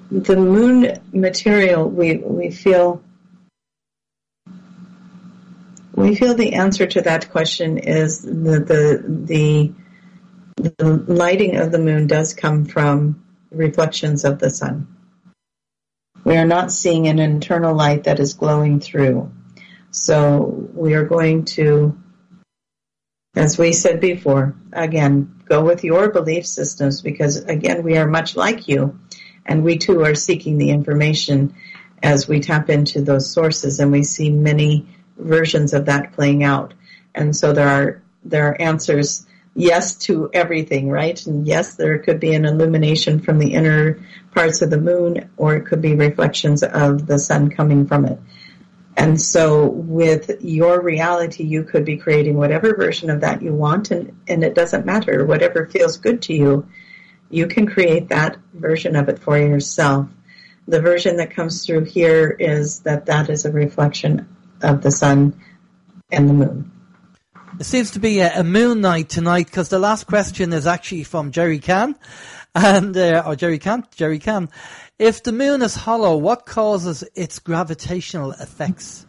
the moon material, we we feel we feel the answer to that question is the the the, the lighting of the moon does come from reflections of the sun. We are not seeing an internal light that is glowing through. So we are going to, as we said before, again, go with your belief systems because, again, we are much like you, and we too are seeking the information as we tap into those sources, and we see many versions of that playing out. And so there are there are answers, yes, to everything, right? And yes, there could be an illumination from the inner parts of the moon, or it could be reflections of the sun coming from it. And so with your reality, you could be creating whatever version of that you want, and, and it doesn't matter. Whatever feels good to you, you can create that version of it for yourself. The version that comes through here is that that is a reflection of the sun and the moon. It seems to be a, a moon night tonight because the last question is actually from Jerry Can, and uh, or Jerry Can, Jerry Can. If the moon is hollow, what causes its gravitational effects?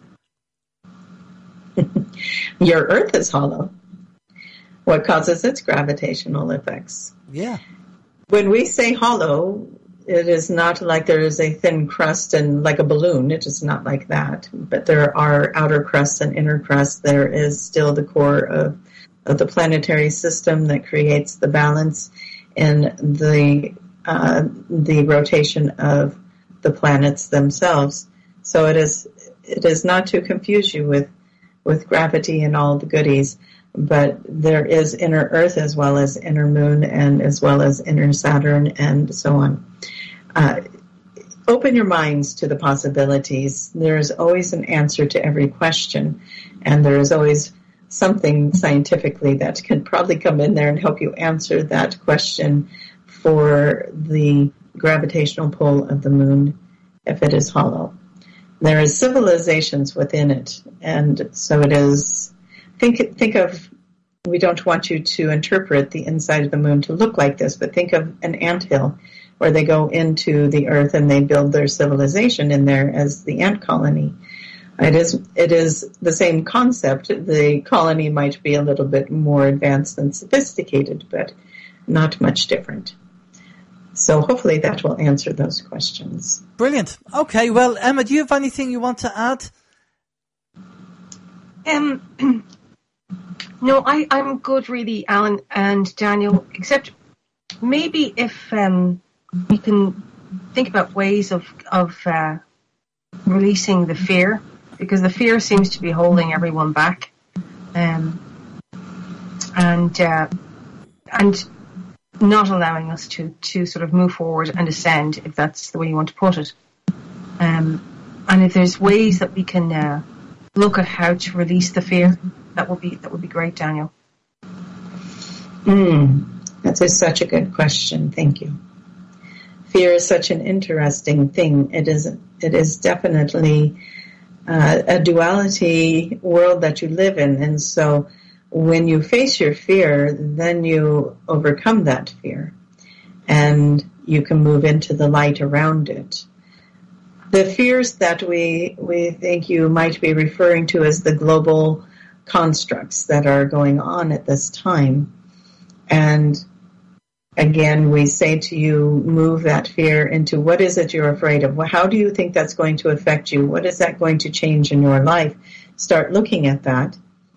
Your Earth is hollow. What causes its gravitational effects? Yeah. When we say hollow, it is not like there is a thin crust and like a balloon. It is not like that. But there are outer crusts and inner crusts. There is still the core of, of the planetary system that creates the balance in the uh, the rotation of the planets themselves. So it is it is not to confuse you with with gravity and all the goodies. But there is inner Earth as well as inner Moon and as well as inner Saturn and so on. Uh, open your minds to the possibilities. There is always an answer to every question, and there is always something scientifically that can probably come in there and help you answer that question for the gravitational pull of the moon if it is hollow. There is civilizations within it, and so it is. Think think of, we don't want you to interpret the inside of the moon to look like this, but think of an anthill where they go into the earth and they build their civilization in there as the ant colony. It is it is the same concept. The colony might be a little bit more advanced and sophisticated, but not much different. So hopefully that will answer those questions. Brilliant. Okay, well, Emma, do you have anything you want to add? Um, no, I, I'm good, really, Alan and Daniel, except maybe if um, we can think about ways of, of uh, releasing the fear, because the fear seems to be holding everyone back. Um, and uh, and not allowing us to, to sort of move forward and ascend, if that's the way you want to put it. Um, and if there's ways that we can uh, look at how to release the fear, that would be that would be great, Daniel. Mm, that is such a good question. Thank you. Fear is such an interesting thing. It is it is definitely uh, a duality world that you live in, and so when you face your fear, then you overcome that fear, and you can move into the light around it. The fears that we we think you might be referring to as the global constructs that are going on at this time. And again, we say to you, move that fear into what is it you're afraid of? How do you think that's going to affect you? What is that going to change in your life? Start looking at that.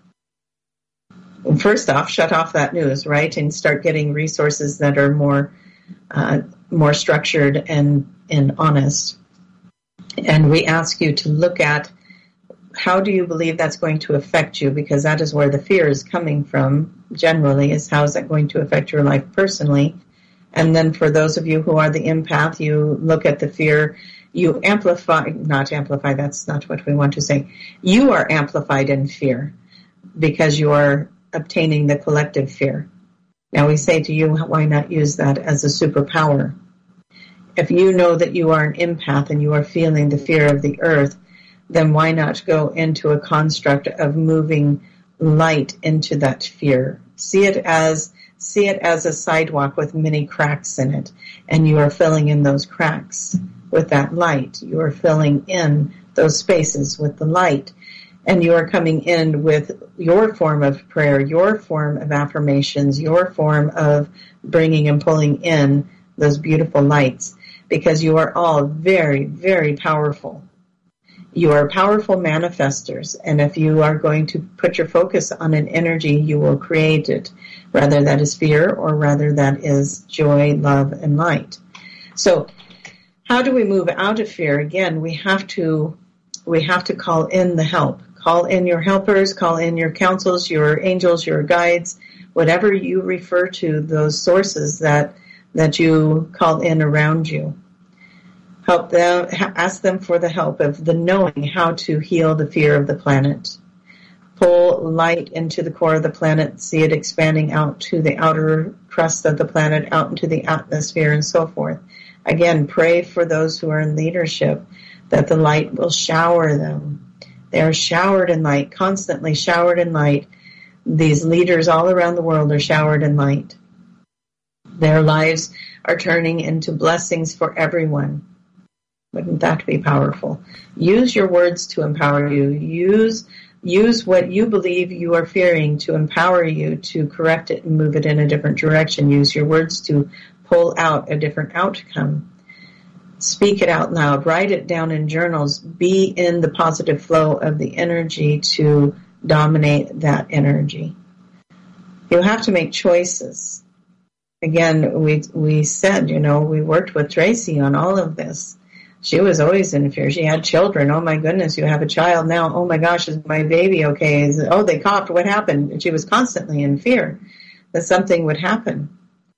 First off, shut off that news, right? And start getting resources that are more uh, more structured and, and honest. And we ask you to look at how do you believe that's going to affect you, because that is where the fear is coming from generally, is how is that going to affect your life personally. And then for those of you who are the empath, you look at the fear, you amplify, not amplify, that's not what we want to say. You are amplified in fear because you are obtaining the collective fear. Now we say to you, why not use that as a superpower? If you know that you are an empath and you are feeling the fear of the earth, then why not go into a construct of moving light into that fear? See it as See it as a sidewalk with many cracks in it, and you are filling in those cracks with that light. You are filling in those spaces with the light, and you are coming in with your form of prayer, your form of affirmations, your form of bringing and pulling in those beautiful lights, because you are all very, very powerful. You are powerful manifestors, and if you are going to put your focus on an energy, you will create it, whether that is fear or whether that is joy, love, and light. So how do we move out of fear? Again, we have to we have to call in the help. Call in your helpers, call in your counsels, your angels, your guides, whatever you refer to, those sources that that you call in around you. Help them, ask them for the help of the knowing how to heal the fear of the planet. Pull light into the core of the planet, see it expanding out to the outer crust of the planet, out into the atmosphere, and so forth. Again, pray for those who are in leadership that the light will shower them. They are showered in light, constantly showered in light. These leaders all around the world are showered in light. Their lives are turning into blessings for everyone. Wouldn't that be powerful? Use your words to empower you. Use use what you believe you are fearing to empower you to correct it and move it in a different direction. Use your words to pull out a different outcome. Speak it out loud. Write it down in journals. Be in the positive flow of the energy to dominate that energy. You have to make choices. Again, we we said, you know, we worked with Tracy on all of this. She was always in fear. She had children. Oh, my goodness, you have a child now. Oh, my gosh, is my baby okay? Is, oh, they coughed. What happened? And she was constantly in fear that something would happen.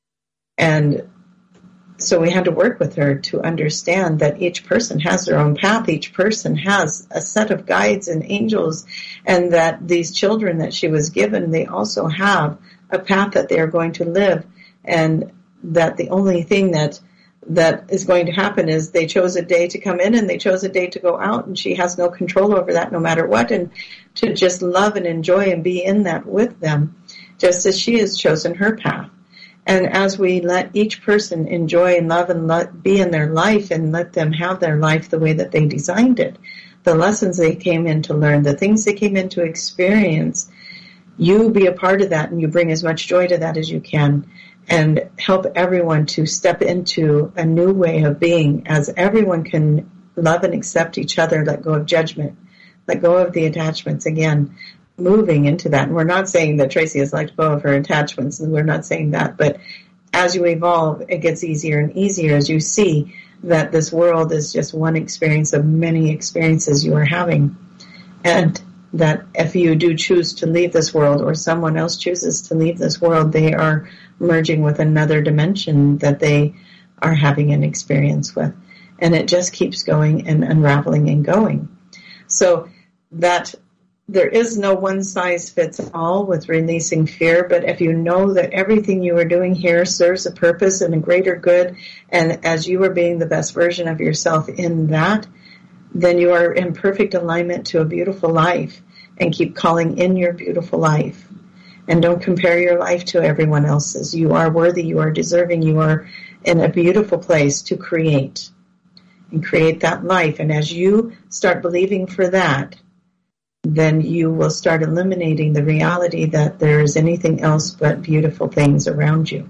And so we had to work with her to understand that each person has their own path. Each person has a set of guides and angels, and that these children that she was given, they also have a path that they are going to live, and that the only thing that that is going to happen is they chose a day to come in and they chose a day to go out, and she has no control over that no matter what, and to just love and enjoy and be in that with them, just as she has chosen her path. And as we let each person enjoy and love and let, be in their life and let them have their life the way that they designed it, the lessons they came in to learn, the things they came in to experience, you be a part of that and you bring as much joy to that as you can. And help everyone to step into a new way of being, as everyone can love and accept each other, let go of judgment, let go of the attachments, again, moving into that. And we're not saying that Tracy has let go of her attachments, and we're not saying that, but as you evolve, it gets easier and easier as you see that this world is just one experience of many experiences you are having. And that if you do choose to leave this world, or someone else chooses to leave this world, they are merging with another dimension that they are having an experience with. And it just keeps going and unraveling and going. So that there is no one size fits all with releasing fear, but if you know that everything you are doing here serves a purpose and a greater good, and as you are being the best version of yourself in that, then you are in perfect alignment to a beautiful life, and keep calling in your beautiful life. And don't compare your life to everyone else's. You are worthy, you are deserving, you are in a beautiful place to create and create that life. And as you start believing for that, then you will start eliminating the reality that there is anything else but beautiful things around you.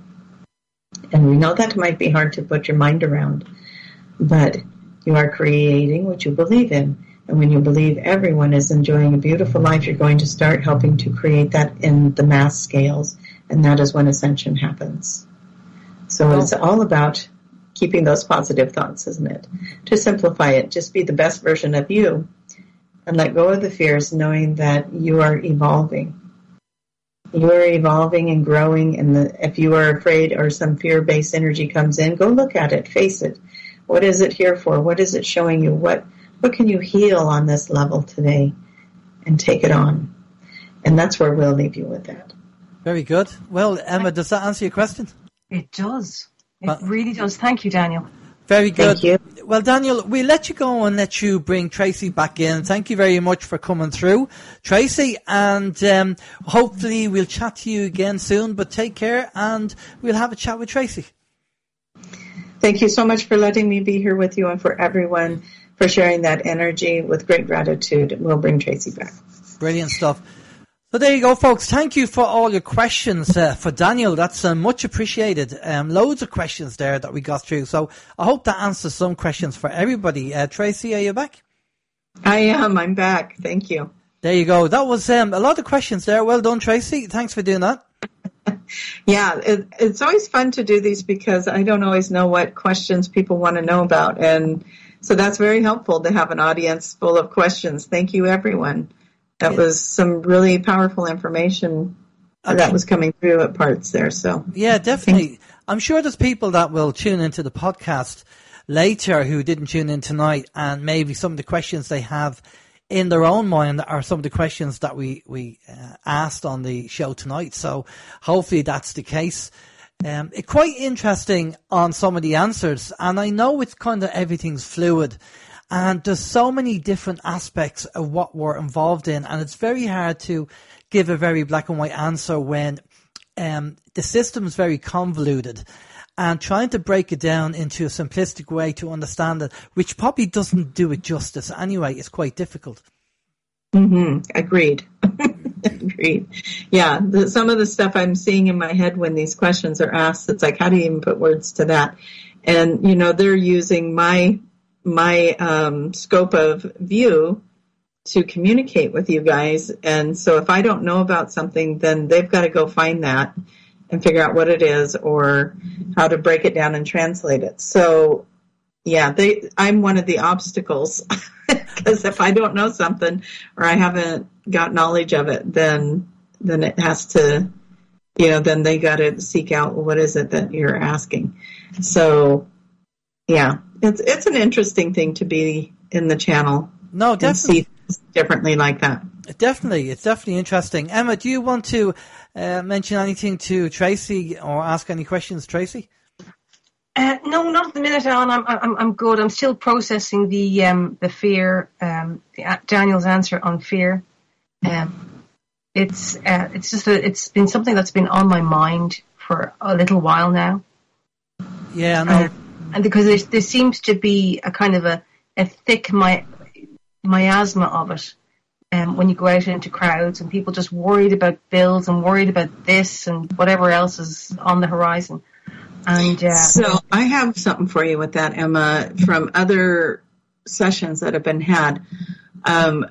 And we know that might be hard to put your mind around, but you are creating what you believe in. And when you believe everyone is enjoying a beautiful life, you're going to start helping to create that in the mass scales. And that is when ascension happens. So oh. It's all about keeping those positive thoughts, isn't it? To simplify it, just be the best version of you and let go of the fears, knowing that you are evolving. You are evolving and growing. And the, if you are afraid or some fear-based energy comes in, go look at it, face it. What is it here for? What is it showing you? What What can you heal on this level today? And take it on. And that's where we'll leave you with that. Very good. Well, Emma, does that answer your question? It does. It well, really does. Thank you, Daniel. Very good. Thank you. Well, Daniel, we'll let you go and let you bring Tracy back in. Thank you very much for coming through, Tracy, and um, hopefully we'll chat to you again soon, but take care and we'll have a chat with Tracy. Thank you so much for letting me be here with you and for everyone for sharing that energy with great gratitude. We'll bring Tracy back. Brilliant stuff. So there you go, folks. Thank you for all your questions uh, for Daniel. That's uh, much appreciated. Um, loads of questions there that we got through. So I hope that answers some questions for everybody. Uh, Tracy, are you back? I am. I'm back. Thank you. There you go. That was um, a lot of questions there. Well done, Tracy. Thanks for doing that. Yeah, it, it's always fun to do these because I don't always know what questions people want to know about. And so that's very helpful to have an audience full of questions. Thank you, everyone. That yeah. was some really powerful information okay. that was coming through at parts there. So yeah, definitely. I'm sure there's people that will tune into the podcast later who didn't tune in tonight, and maybe some of the questions they have in their own mind are some of the questions that we we uh, asked on the show tonight. So hopefully that's the case. Um, it's quite interesting on some of the answers, and I know it's kind of everything's fluid. And there's so many different aspects of what we're involved in, and it's very hard to give a very black and white answer when um, the system is very convoluted. And trying to break it down into a simplistic way to understand it, which probably doesn't do it justice anyway, is quite difficult. Mm-hmm. Agreed. Agreed. Yeah, the, some of the stuff I'm seeing in my head when these questions are asked, it's like, how do you even put words to that? And, you know, they're using my my um, scope of view to communicate with you guys. And so if I don't know about something, then they've got to go find that and figure out what it is or how to break it down and translate it. So, yeah, they, I'm one of the obstacles because if I don't know something or I haven't got knowledge of it, then then it has to, you know, then they got to seek out, well, what is it that you're asking? So, yeah, it's it's an interesting thing to be in the channel. No, definitely. And see things differently like that. Definitely, it's definitely interesting. Emma, do you want to uh, mention anything to Tracy or ask any questions, Tracy? Uh, no, not at the minute, Alan. I'm I'm I'm good. I'm still processing the um the fear, um the, uh, Daniel's answer on fear. Um, it's uh, it's just a, it's been something that's been on my mind for a little while now. Yeah, I know. Uh, and because there, there seems to be a kind of a, a thick my, miasma of it um, when you go out into crowds and people just worried about bills and worried about this and whatever else is on the horizon. And uh, so I have something for you with that, Emma, from other sessions that have been had. Um,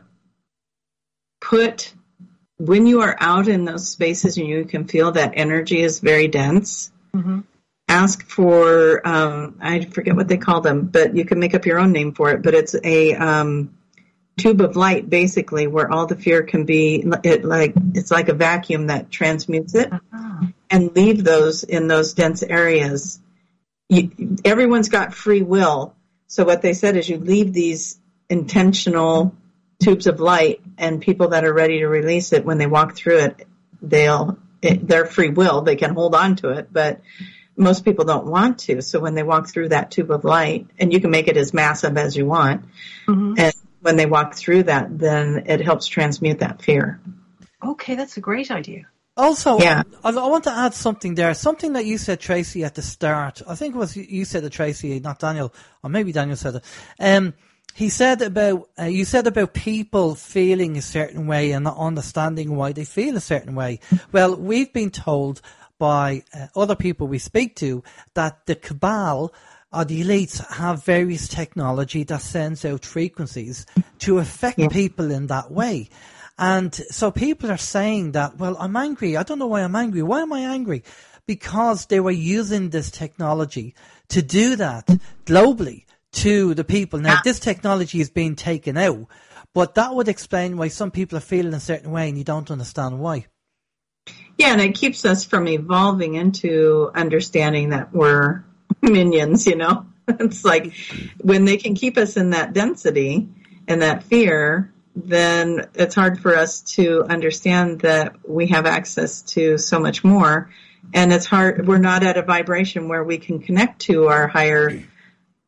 put when you are out in those spaces and you can feel that energy is very dense. Mm-hmm. Ask for, um, I forget what they call them, but you can make up your own name for it. But it's a um, tube of light, basically, where all the fear can be. It like it's like a vacuum that transmutes it, uh-huh. and leave those in those dense areas. You, everyone's got free will, so what they said is you leave these intentional tubes of light, and people that are ready to release it when they walk through it, they'll it, their free will, they can hold on to it, but most people don't want to. So when they walk through that tube of light, and you can make it as massive as you want, mm-hmm. and when they walk through that, then it helps transmute that fear. Okay, that's a great idea. Also, yeah. I, I want to add something there. Something that you said, Tracy, at the start. I think it was you said it, Tracy, not Daniel, or maybe Daniel said it. Um, he said about uh, you said about people feeling a certain way and not understanding why they feel a certain way. Well, we've been told by uh, other people we speak to that the cabal or the elites have various technology that sends out frequencies to affect yeah. people in that way. And so people are saying that, well, I'm angry. I don't know why I'm angry. Why am I angry? Because they were using this technology to do that globally to the people. Now, this technology is being taken out, but that would explain why some people are feeling a certain way and you don't understand why. Yeah, and it keeps us from evolving into understanding that we're minions, you know. It's like when they can keep us in that density and that fear, then it's hard for us to understand that we have access to so much more. And it's hard, we're not at a vibration where we can connect to our higher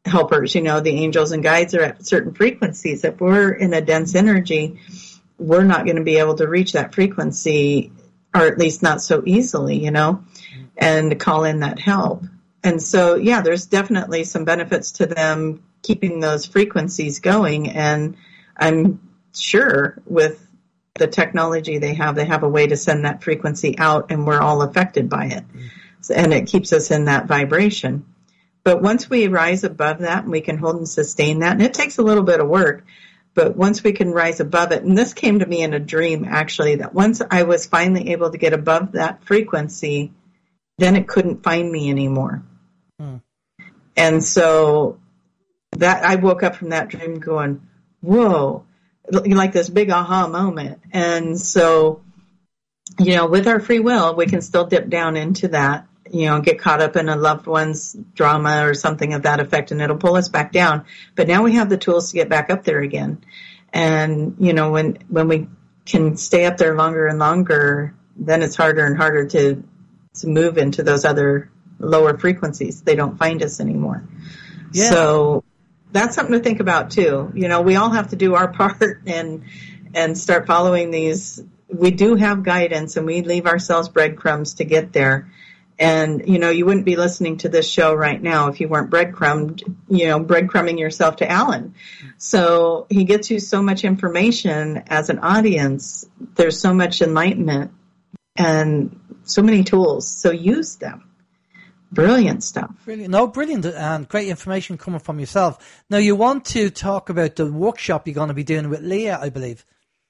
helpers, you know, the angels and guides are at certain frequencies. If we're in a dense energy, we're not going to be able to reach that frequency, or at least not so easily, you know, and call in that help. And so, yeah, there's definitely some benefits to them keeping those frequencies going. And I'm sure with the technology they have, they have a way to send that frequency out, and we're all affected by it. So, and it keeps us in that vibration. But once we rise above that, and we can hold and sustain that, and it takes a little bit of work, but once we can rise above it, and this came to me in a dream, actually, that once I was finally able to get above that frequency, then it couldn't find me anymore. Hmm. And so that I woke up from that dream going, whoa, like this big aha moment. And so, you know, with our free will, we can still dip down into that, you know, get caught up in a loved one's drama or something of that effect, and it'll pull us back down. But now we have the tools to get back up there again. And, you know, when, when we can stay up there longer and longer, then it's harder and harder to, to move into those other lower frequencies. They don't find us anymore. Yeah. So that's something to think about too. You know, we all have to do our part and, and start following these. We do have guidance, and we leave ourselves breadcrumbs to get there. And, you know, you wouldn't be listening to this show right now if you weren't breadcrumbed, you know, breadcrumbing yourself to Alan. So he gets you so much information as an audience. There's so much enlightenment and so many tools. So use them. Brilliant stuff. Brilliant. No, brilliant and great information coming from yourself. Now, you want to talk about the workshop you're going to be doing with Leah, I believe.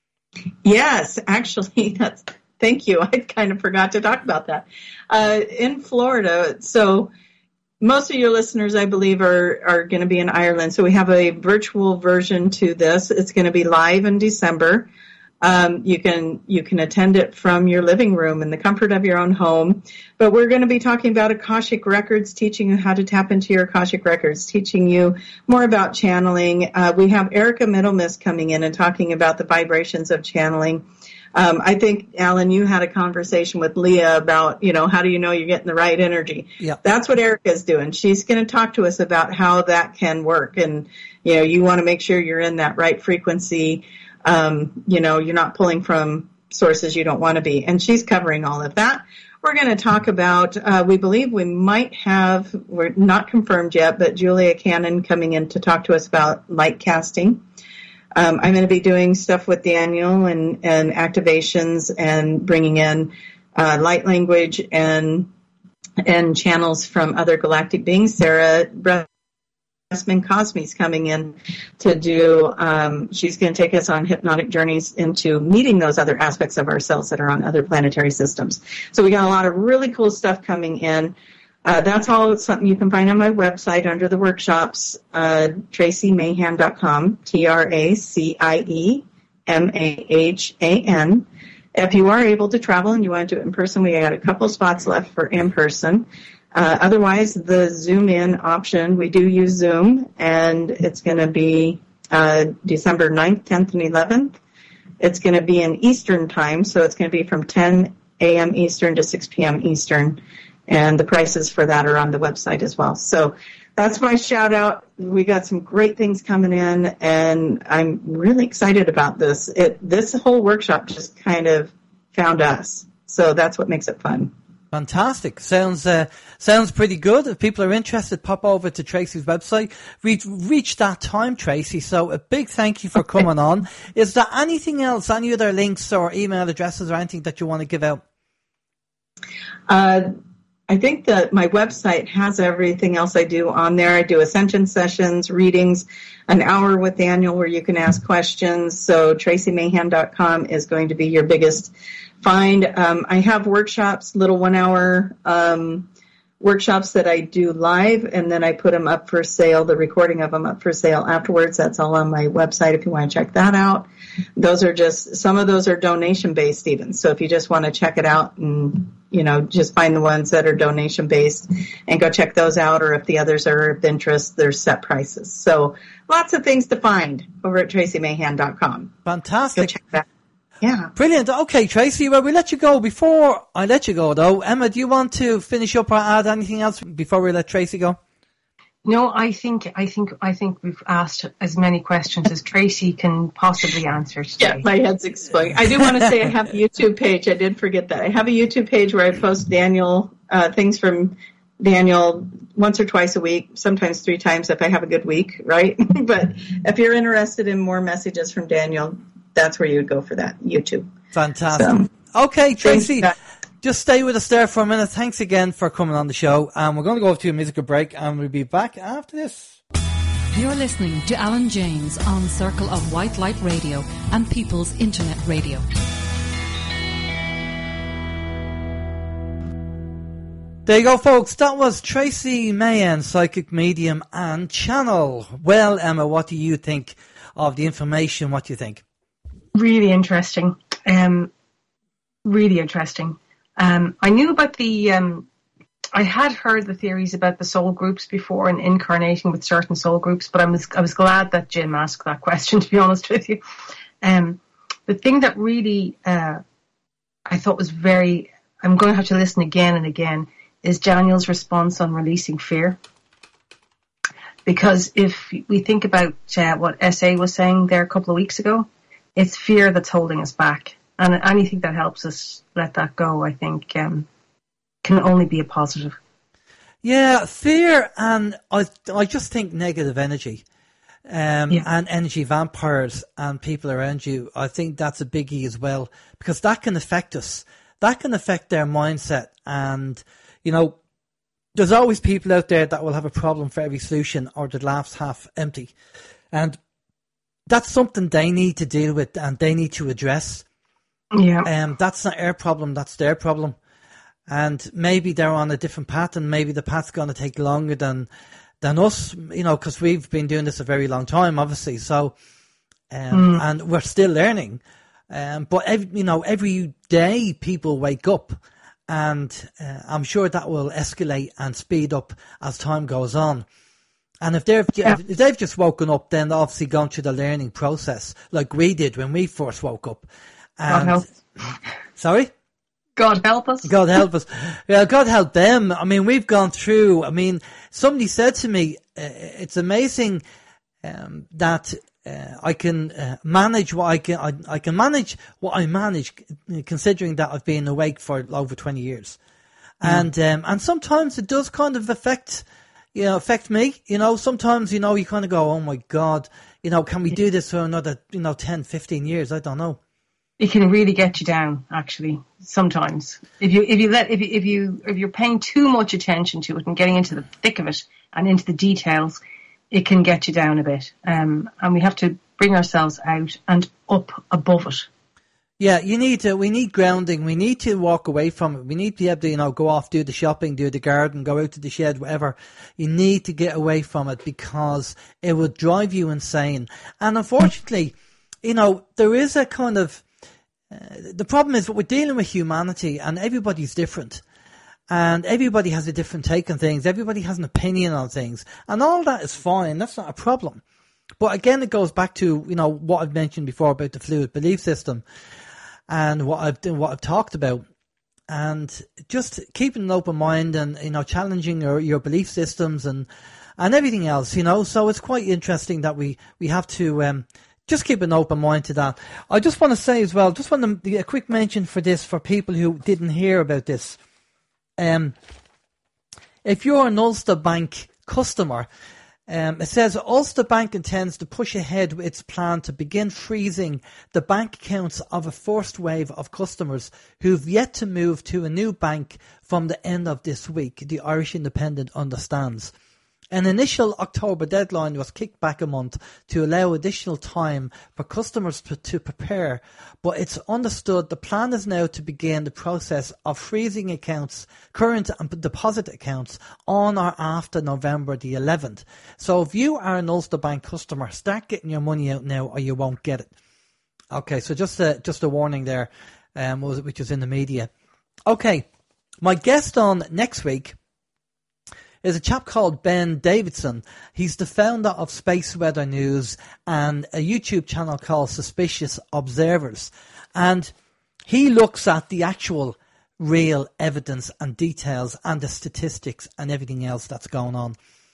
Yes, actually, that's... Thank you. I kind of forgot to talk about that. Uh, in Florida, so most of your listeners, I believe, are, are going to be in Ireland. So we have a virtual version to this. It's going to be live in December. Um, you can you can attend it from your living room in the comfort of your own home. But we're going to be talking about Akashic Records, teaching you how to tap into your Akashic Records, teaching you more about channeling. Uh, we have Erica Middlemiss coming in and talking about the vibrations of channeling. Um, I think, Alan, you had a conversation with Leah about, you know, how do you know you're getting the right energy? Yeah. That's what Erica's doing. She's going to talk to us about how that can work. And, you know, you want to make sure you're in that right frequency. Um, you know, you're not pulling from sources you don't want to be. And she's covering all of that. We're going to talk about, uh, we believe we might have, we're not confirmed yet, but Julia Cannon coming in to talk to us about light casting. Um, I'm going to be doing stuff with Daniel and, and activations and bringing in uh, light language and and channels from other galactic beings. Sarah Bressman Cosme's coming in to do, um, she's going to take us on hypnotic journeys into meeting those other aspects of ourselves that are on other planetary systems. So we got a lot of really cool stuff coming in. Uh, that's all something you can find on my website under the workshops, uh, tracy mahan dot com, T R A C I E M A H A N. If you are able to travel and you want to do it in person, we got a couple spots left for in person. Uh, otherwise, the Zoom in option, we do use Zoom, and it's going to be uh, December ninth, tenth, and eleventh. It's going to be in Eastern time, so it's going to be from ten a.m. Eastern to six p.m. Eastern. And the prices for that are on the website as well. So that's my shout out. We got some great things coming in, and I'm really excited about this. It, this whole workshop just kind of found us. So that's what makes it fun. Fantastic. Sounds uh, sounds pretty good. If people are interested, pop over to Tracy's website. We've reached that time, Tracy, so a big thank you for okay. coming on. Is there anything else, any other links or email addresses or anything that you want to give out? Uh I think that my website has everything else I do on there. I do ascension sessions, readings, an hour with Daniel where you can ask questions. So tracy mahan dot com is going to be your biggest find. Um, I have workshops, little one-hour um, workshops that I do live, and then I put them up for sale, the recording of them up for sale afterwards. That's all on my website if you want to check that out. Those are just, some of those are donation-based even. So if you just want to check it out and, you know, just find the ones that are donation-based and go check those out, or if the others are of interest, there's set prices. So lots of things to find over at tracy mahan dot com. Fantastic. Go check that. Yeah. Brilliant. Okay, Tracy, well, we'll let you go. Before I let you go, though, Emma, do you want to finish up or add anything else before we let Tracy go? No, I think I think I think we've asked as many questions as Tracy can possibly answer today. Yeah, my head's exploding. I do want to say I have a YouTube page. I did forget that. I have a YouTube page where I post Daniel uh, things from Daniel once or twice a week, sometimes three times if I have a good week, right? But if you're interested in more messages from Daniel, that's where you would go for that, YouTube. Fantastic. So, okay, Tracy. thanks. Just stay with us there for a minute. Thanks again for coming on the show. And um, we're going to go to a musical break and we'll be back after this. You're listening to Alan James on Circle of White Light Radio and People's Internet Radio. There you go, folks. That was Tracy Mahan, psychic medium and channel. Well, Emma, what do you think of the information? What do you think? Really interesting. Um, really interesting. Um, I knew about the, um, I had heard the theories about the soul groups before and incarnating with certain soul groups, but I was, I was glad that Jim asked that question, to be honest with you. Um, the thing that really, uh, I thought was very, I'm going to have to listen again and again, is Daniel's response on releasing fear. Because if we think about uh, what S A was saying there a couple of weeks ago, it's fear that's holding us back. And anything that helps us let that go, I think, um, can only be a positive. Yeah, fear and I, I just think negative energy um, yeah. and energy vampires and people around you. I think that's a biggie as well, because that can affect us. That can affect their mindset. And, you know, there's always people out there that will have a problem for every solution, or the glass half empty. And that's something they need to deal with and they need to address. Yeah. Um, that's not our problem, that's their problem. And maybe they're on a different path, and maybe the path's going to take longer than than us, you know, because we've been doing this a very long time, obviously. So, um, mm. and we're still learning. Um, but, every, you know, every day people wake up, and uh, I'm sure that will escalate and speed up as time goes on. And if they've, yeah. if they've just woken up, then they've obviously gone through the learning process like we did when we first woke up. And, God help. Sorry? God help us. God help us. Yeah, God help them. I mean, we've gone through, I mean, somebody said to me, uh, it's amazing um, that uh, I can uh, manage what I can, I, I can manage what I manage, considering that I've been awake for over twenty years. Mm. And, um, and sometimes it does kind of affect, you know, affect me. You know, sometimes, you know, you kind of go, oh my God, you know, can we do this for another, you know, ten, fifteen years? I don't know. It can really get you down, actually. Sometimes, if you if you let if you, if you if you're paying too much attention to it and getting into the thick of it and into the details, it can get you down a bit. Um, and we have to bring ourselves out and up above it. Yeah, you need to. We need grounding. We need to walk away from it. We need to be able to, you know, go off, do the shopping, do the garden, go out to the shed, whatever. You need to get away from it because it would drive you insane. And unfortunately, you know, there is a kind of Uh, the problem is that we're dealing with humanity, and everybody's different, and everybody has a different take on things. Everybody has an opinion on things, and all that is fine. That's not a problem. But again, it goes back to, you know, what I've mentioned before about the fluid belief system and what I've what I've talked about, and just keeping an open mind and, you know, challenging your, your belief systems and and everything else. You know, so it's quite interesting that we we have to. Um, Just keep an open mind to that. I just want to say as well, just want to, a quick mention for this for people who didn't hear about this. Um, if you're an Ulster Bank customer, um, it says Ulster Bank intends to push ahead with its plan to begin freezing the bank accounts of a first wave of customers who've yet to move to a new bank from the end of this week, the Irish Independent understands. An initial October deadline was kicked back a month to allow additional time for customers to, to prepare, but it's understood the plan is now to begin the process of freezing accounts, current and deposit accounts, on or after November the eleventh. So if you are an Ulster Bank customer, start getting your money out now or you won't get it. Okay, so just a, just a warning there, um, which is in the media. Okay, my guest on next week is a chap called Ben Davidson. He's the founder of Space Weather News and a YouTube channel called Suspicious Observers. And he looks at the actual real evidence and details and the statistics and everything else that's going on.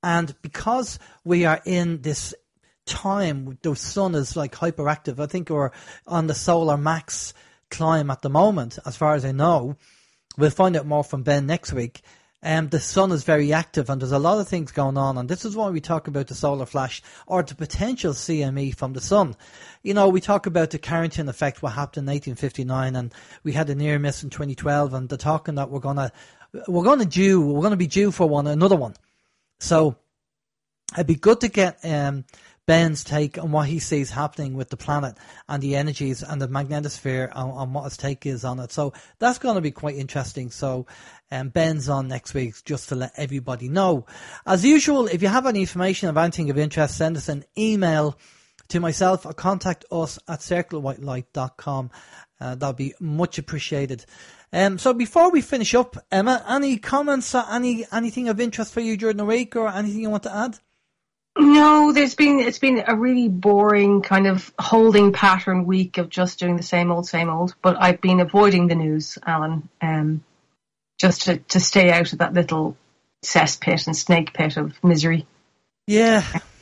And because we are in this time, the sun is like hyperactive. I think we're on the solar max climb at the moment, as far as I know. We'll find out more from Ben next week. Um, the sun is very active and there's a lot of things going on, and this is why we talk about the solar flash or the potential C M E from the sun. You know, we talk about the Carrington effect, what happened in eighteen fifty-nine, and we had a near miss in twenty twelve, and they're talking that we're gonna we're gonna due we're gonna be due for one another one. So it'd be good to get um, Ben's take on what he sees happening with the planet and the energies and the magnetosphere, on, on what his take is on it. So that's going to be quite interesting. So um, Ben's on next week just to let everybody know. As usual, if you have any information of anything of interest, send us an email to myself or contact us at circle of white light dot com. Uh, that'll be much appreciated. Um, so before we finish up, Emma, any comments or any anything of interest for you during the week, or anything you want to add? No, there's been it's been a really boring kind of holding pattern week of just doing the same old, same old. But I've been avoiding the news, Alan, um, just to, to stay out of that little cesspit and snake pit of misery. Yeah,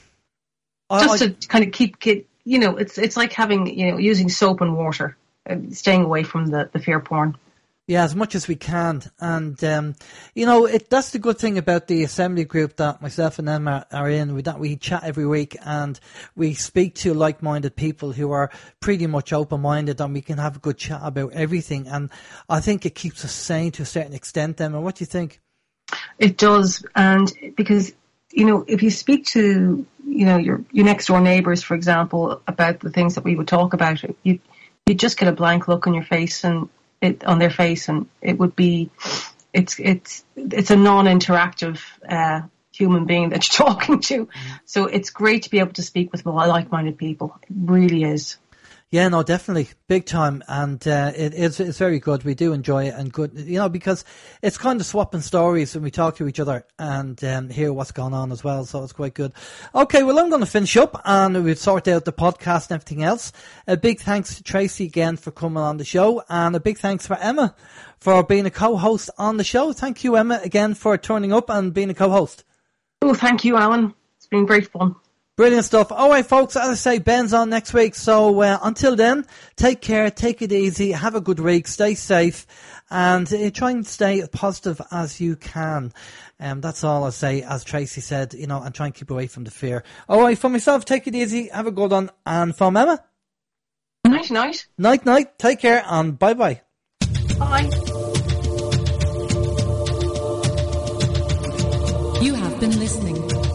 just I, to kind of keep, keep, you know, it's it's like having, you know, using soap and water, uh, staying away from the, the fear porn. Yeah, as much as we can. And, um, you know, it, that's the good thing about the assembly group that myself and Emma are in. We, that we chat every week and we speak to like-minded people who are pretty much open-minded, and we can have a good chat about everything. And I think it keeps us sane to a certain extent, Emma. What do you think? It does. And because, you know, if you speak to, you know, your, your next-door neighbours, for example, about the things that we would talk about, you you just get a blank look on your face and It, on their face, and it would be, it's it's it's a non-interactive uh, human being that you're talking to. Mm-hmm. So it's great to be able to speak with like-minded people. It really is. Yeah, no, definitely, big time, and uh, it, it's it's very good. We do enjoy it, and good, you know, because it's kind of swapping stories when we talk to each other and um, hear what's going on as well. So it's quite good. Okay, well, I'm going to finish up, and we've sorted out the podcast and everything else. A big thanks to Tracy again for coming on the show, and a big thanks for Emma for being a co-host on the show. Thank you, Emma, again for turning up and being a co-host. Oh, thank you, Alan. It's been great fun. Brilliant stuff. All right, folks, as I say, Ben's on next week. So uh, until then, take care, take it easy, have a good week, stay safe, and uh, try and stay as positive as you can. Um, that's all I say, as Tracy said, you know, and try and keep away from the fear. All right, for myself, take it easy, have a good one. And from Emma? Night, night. Night, night. Take care, and bye-bye. Bye. You have been listening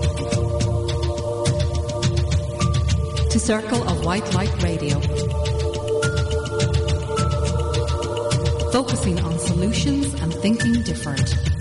to Circle of White Light Radio, focusing on solutions and thinking different.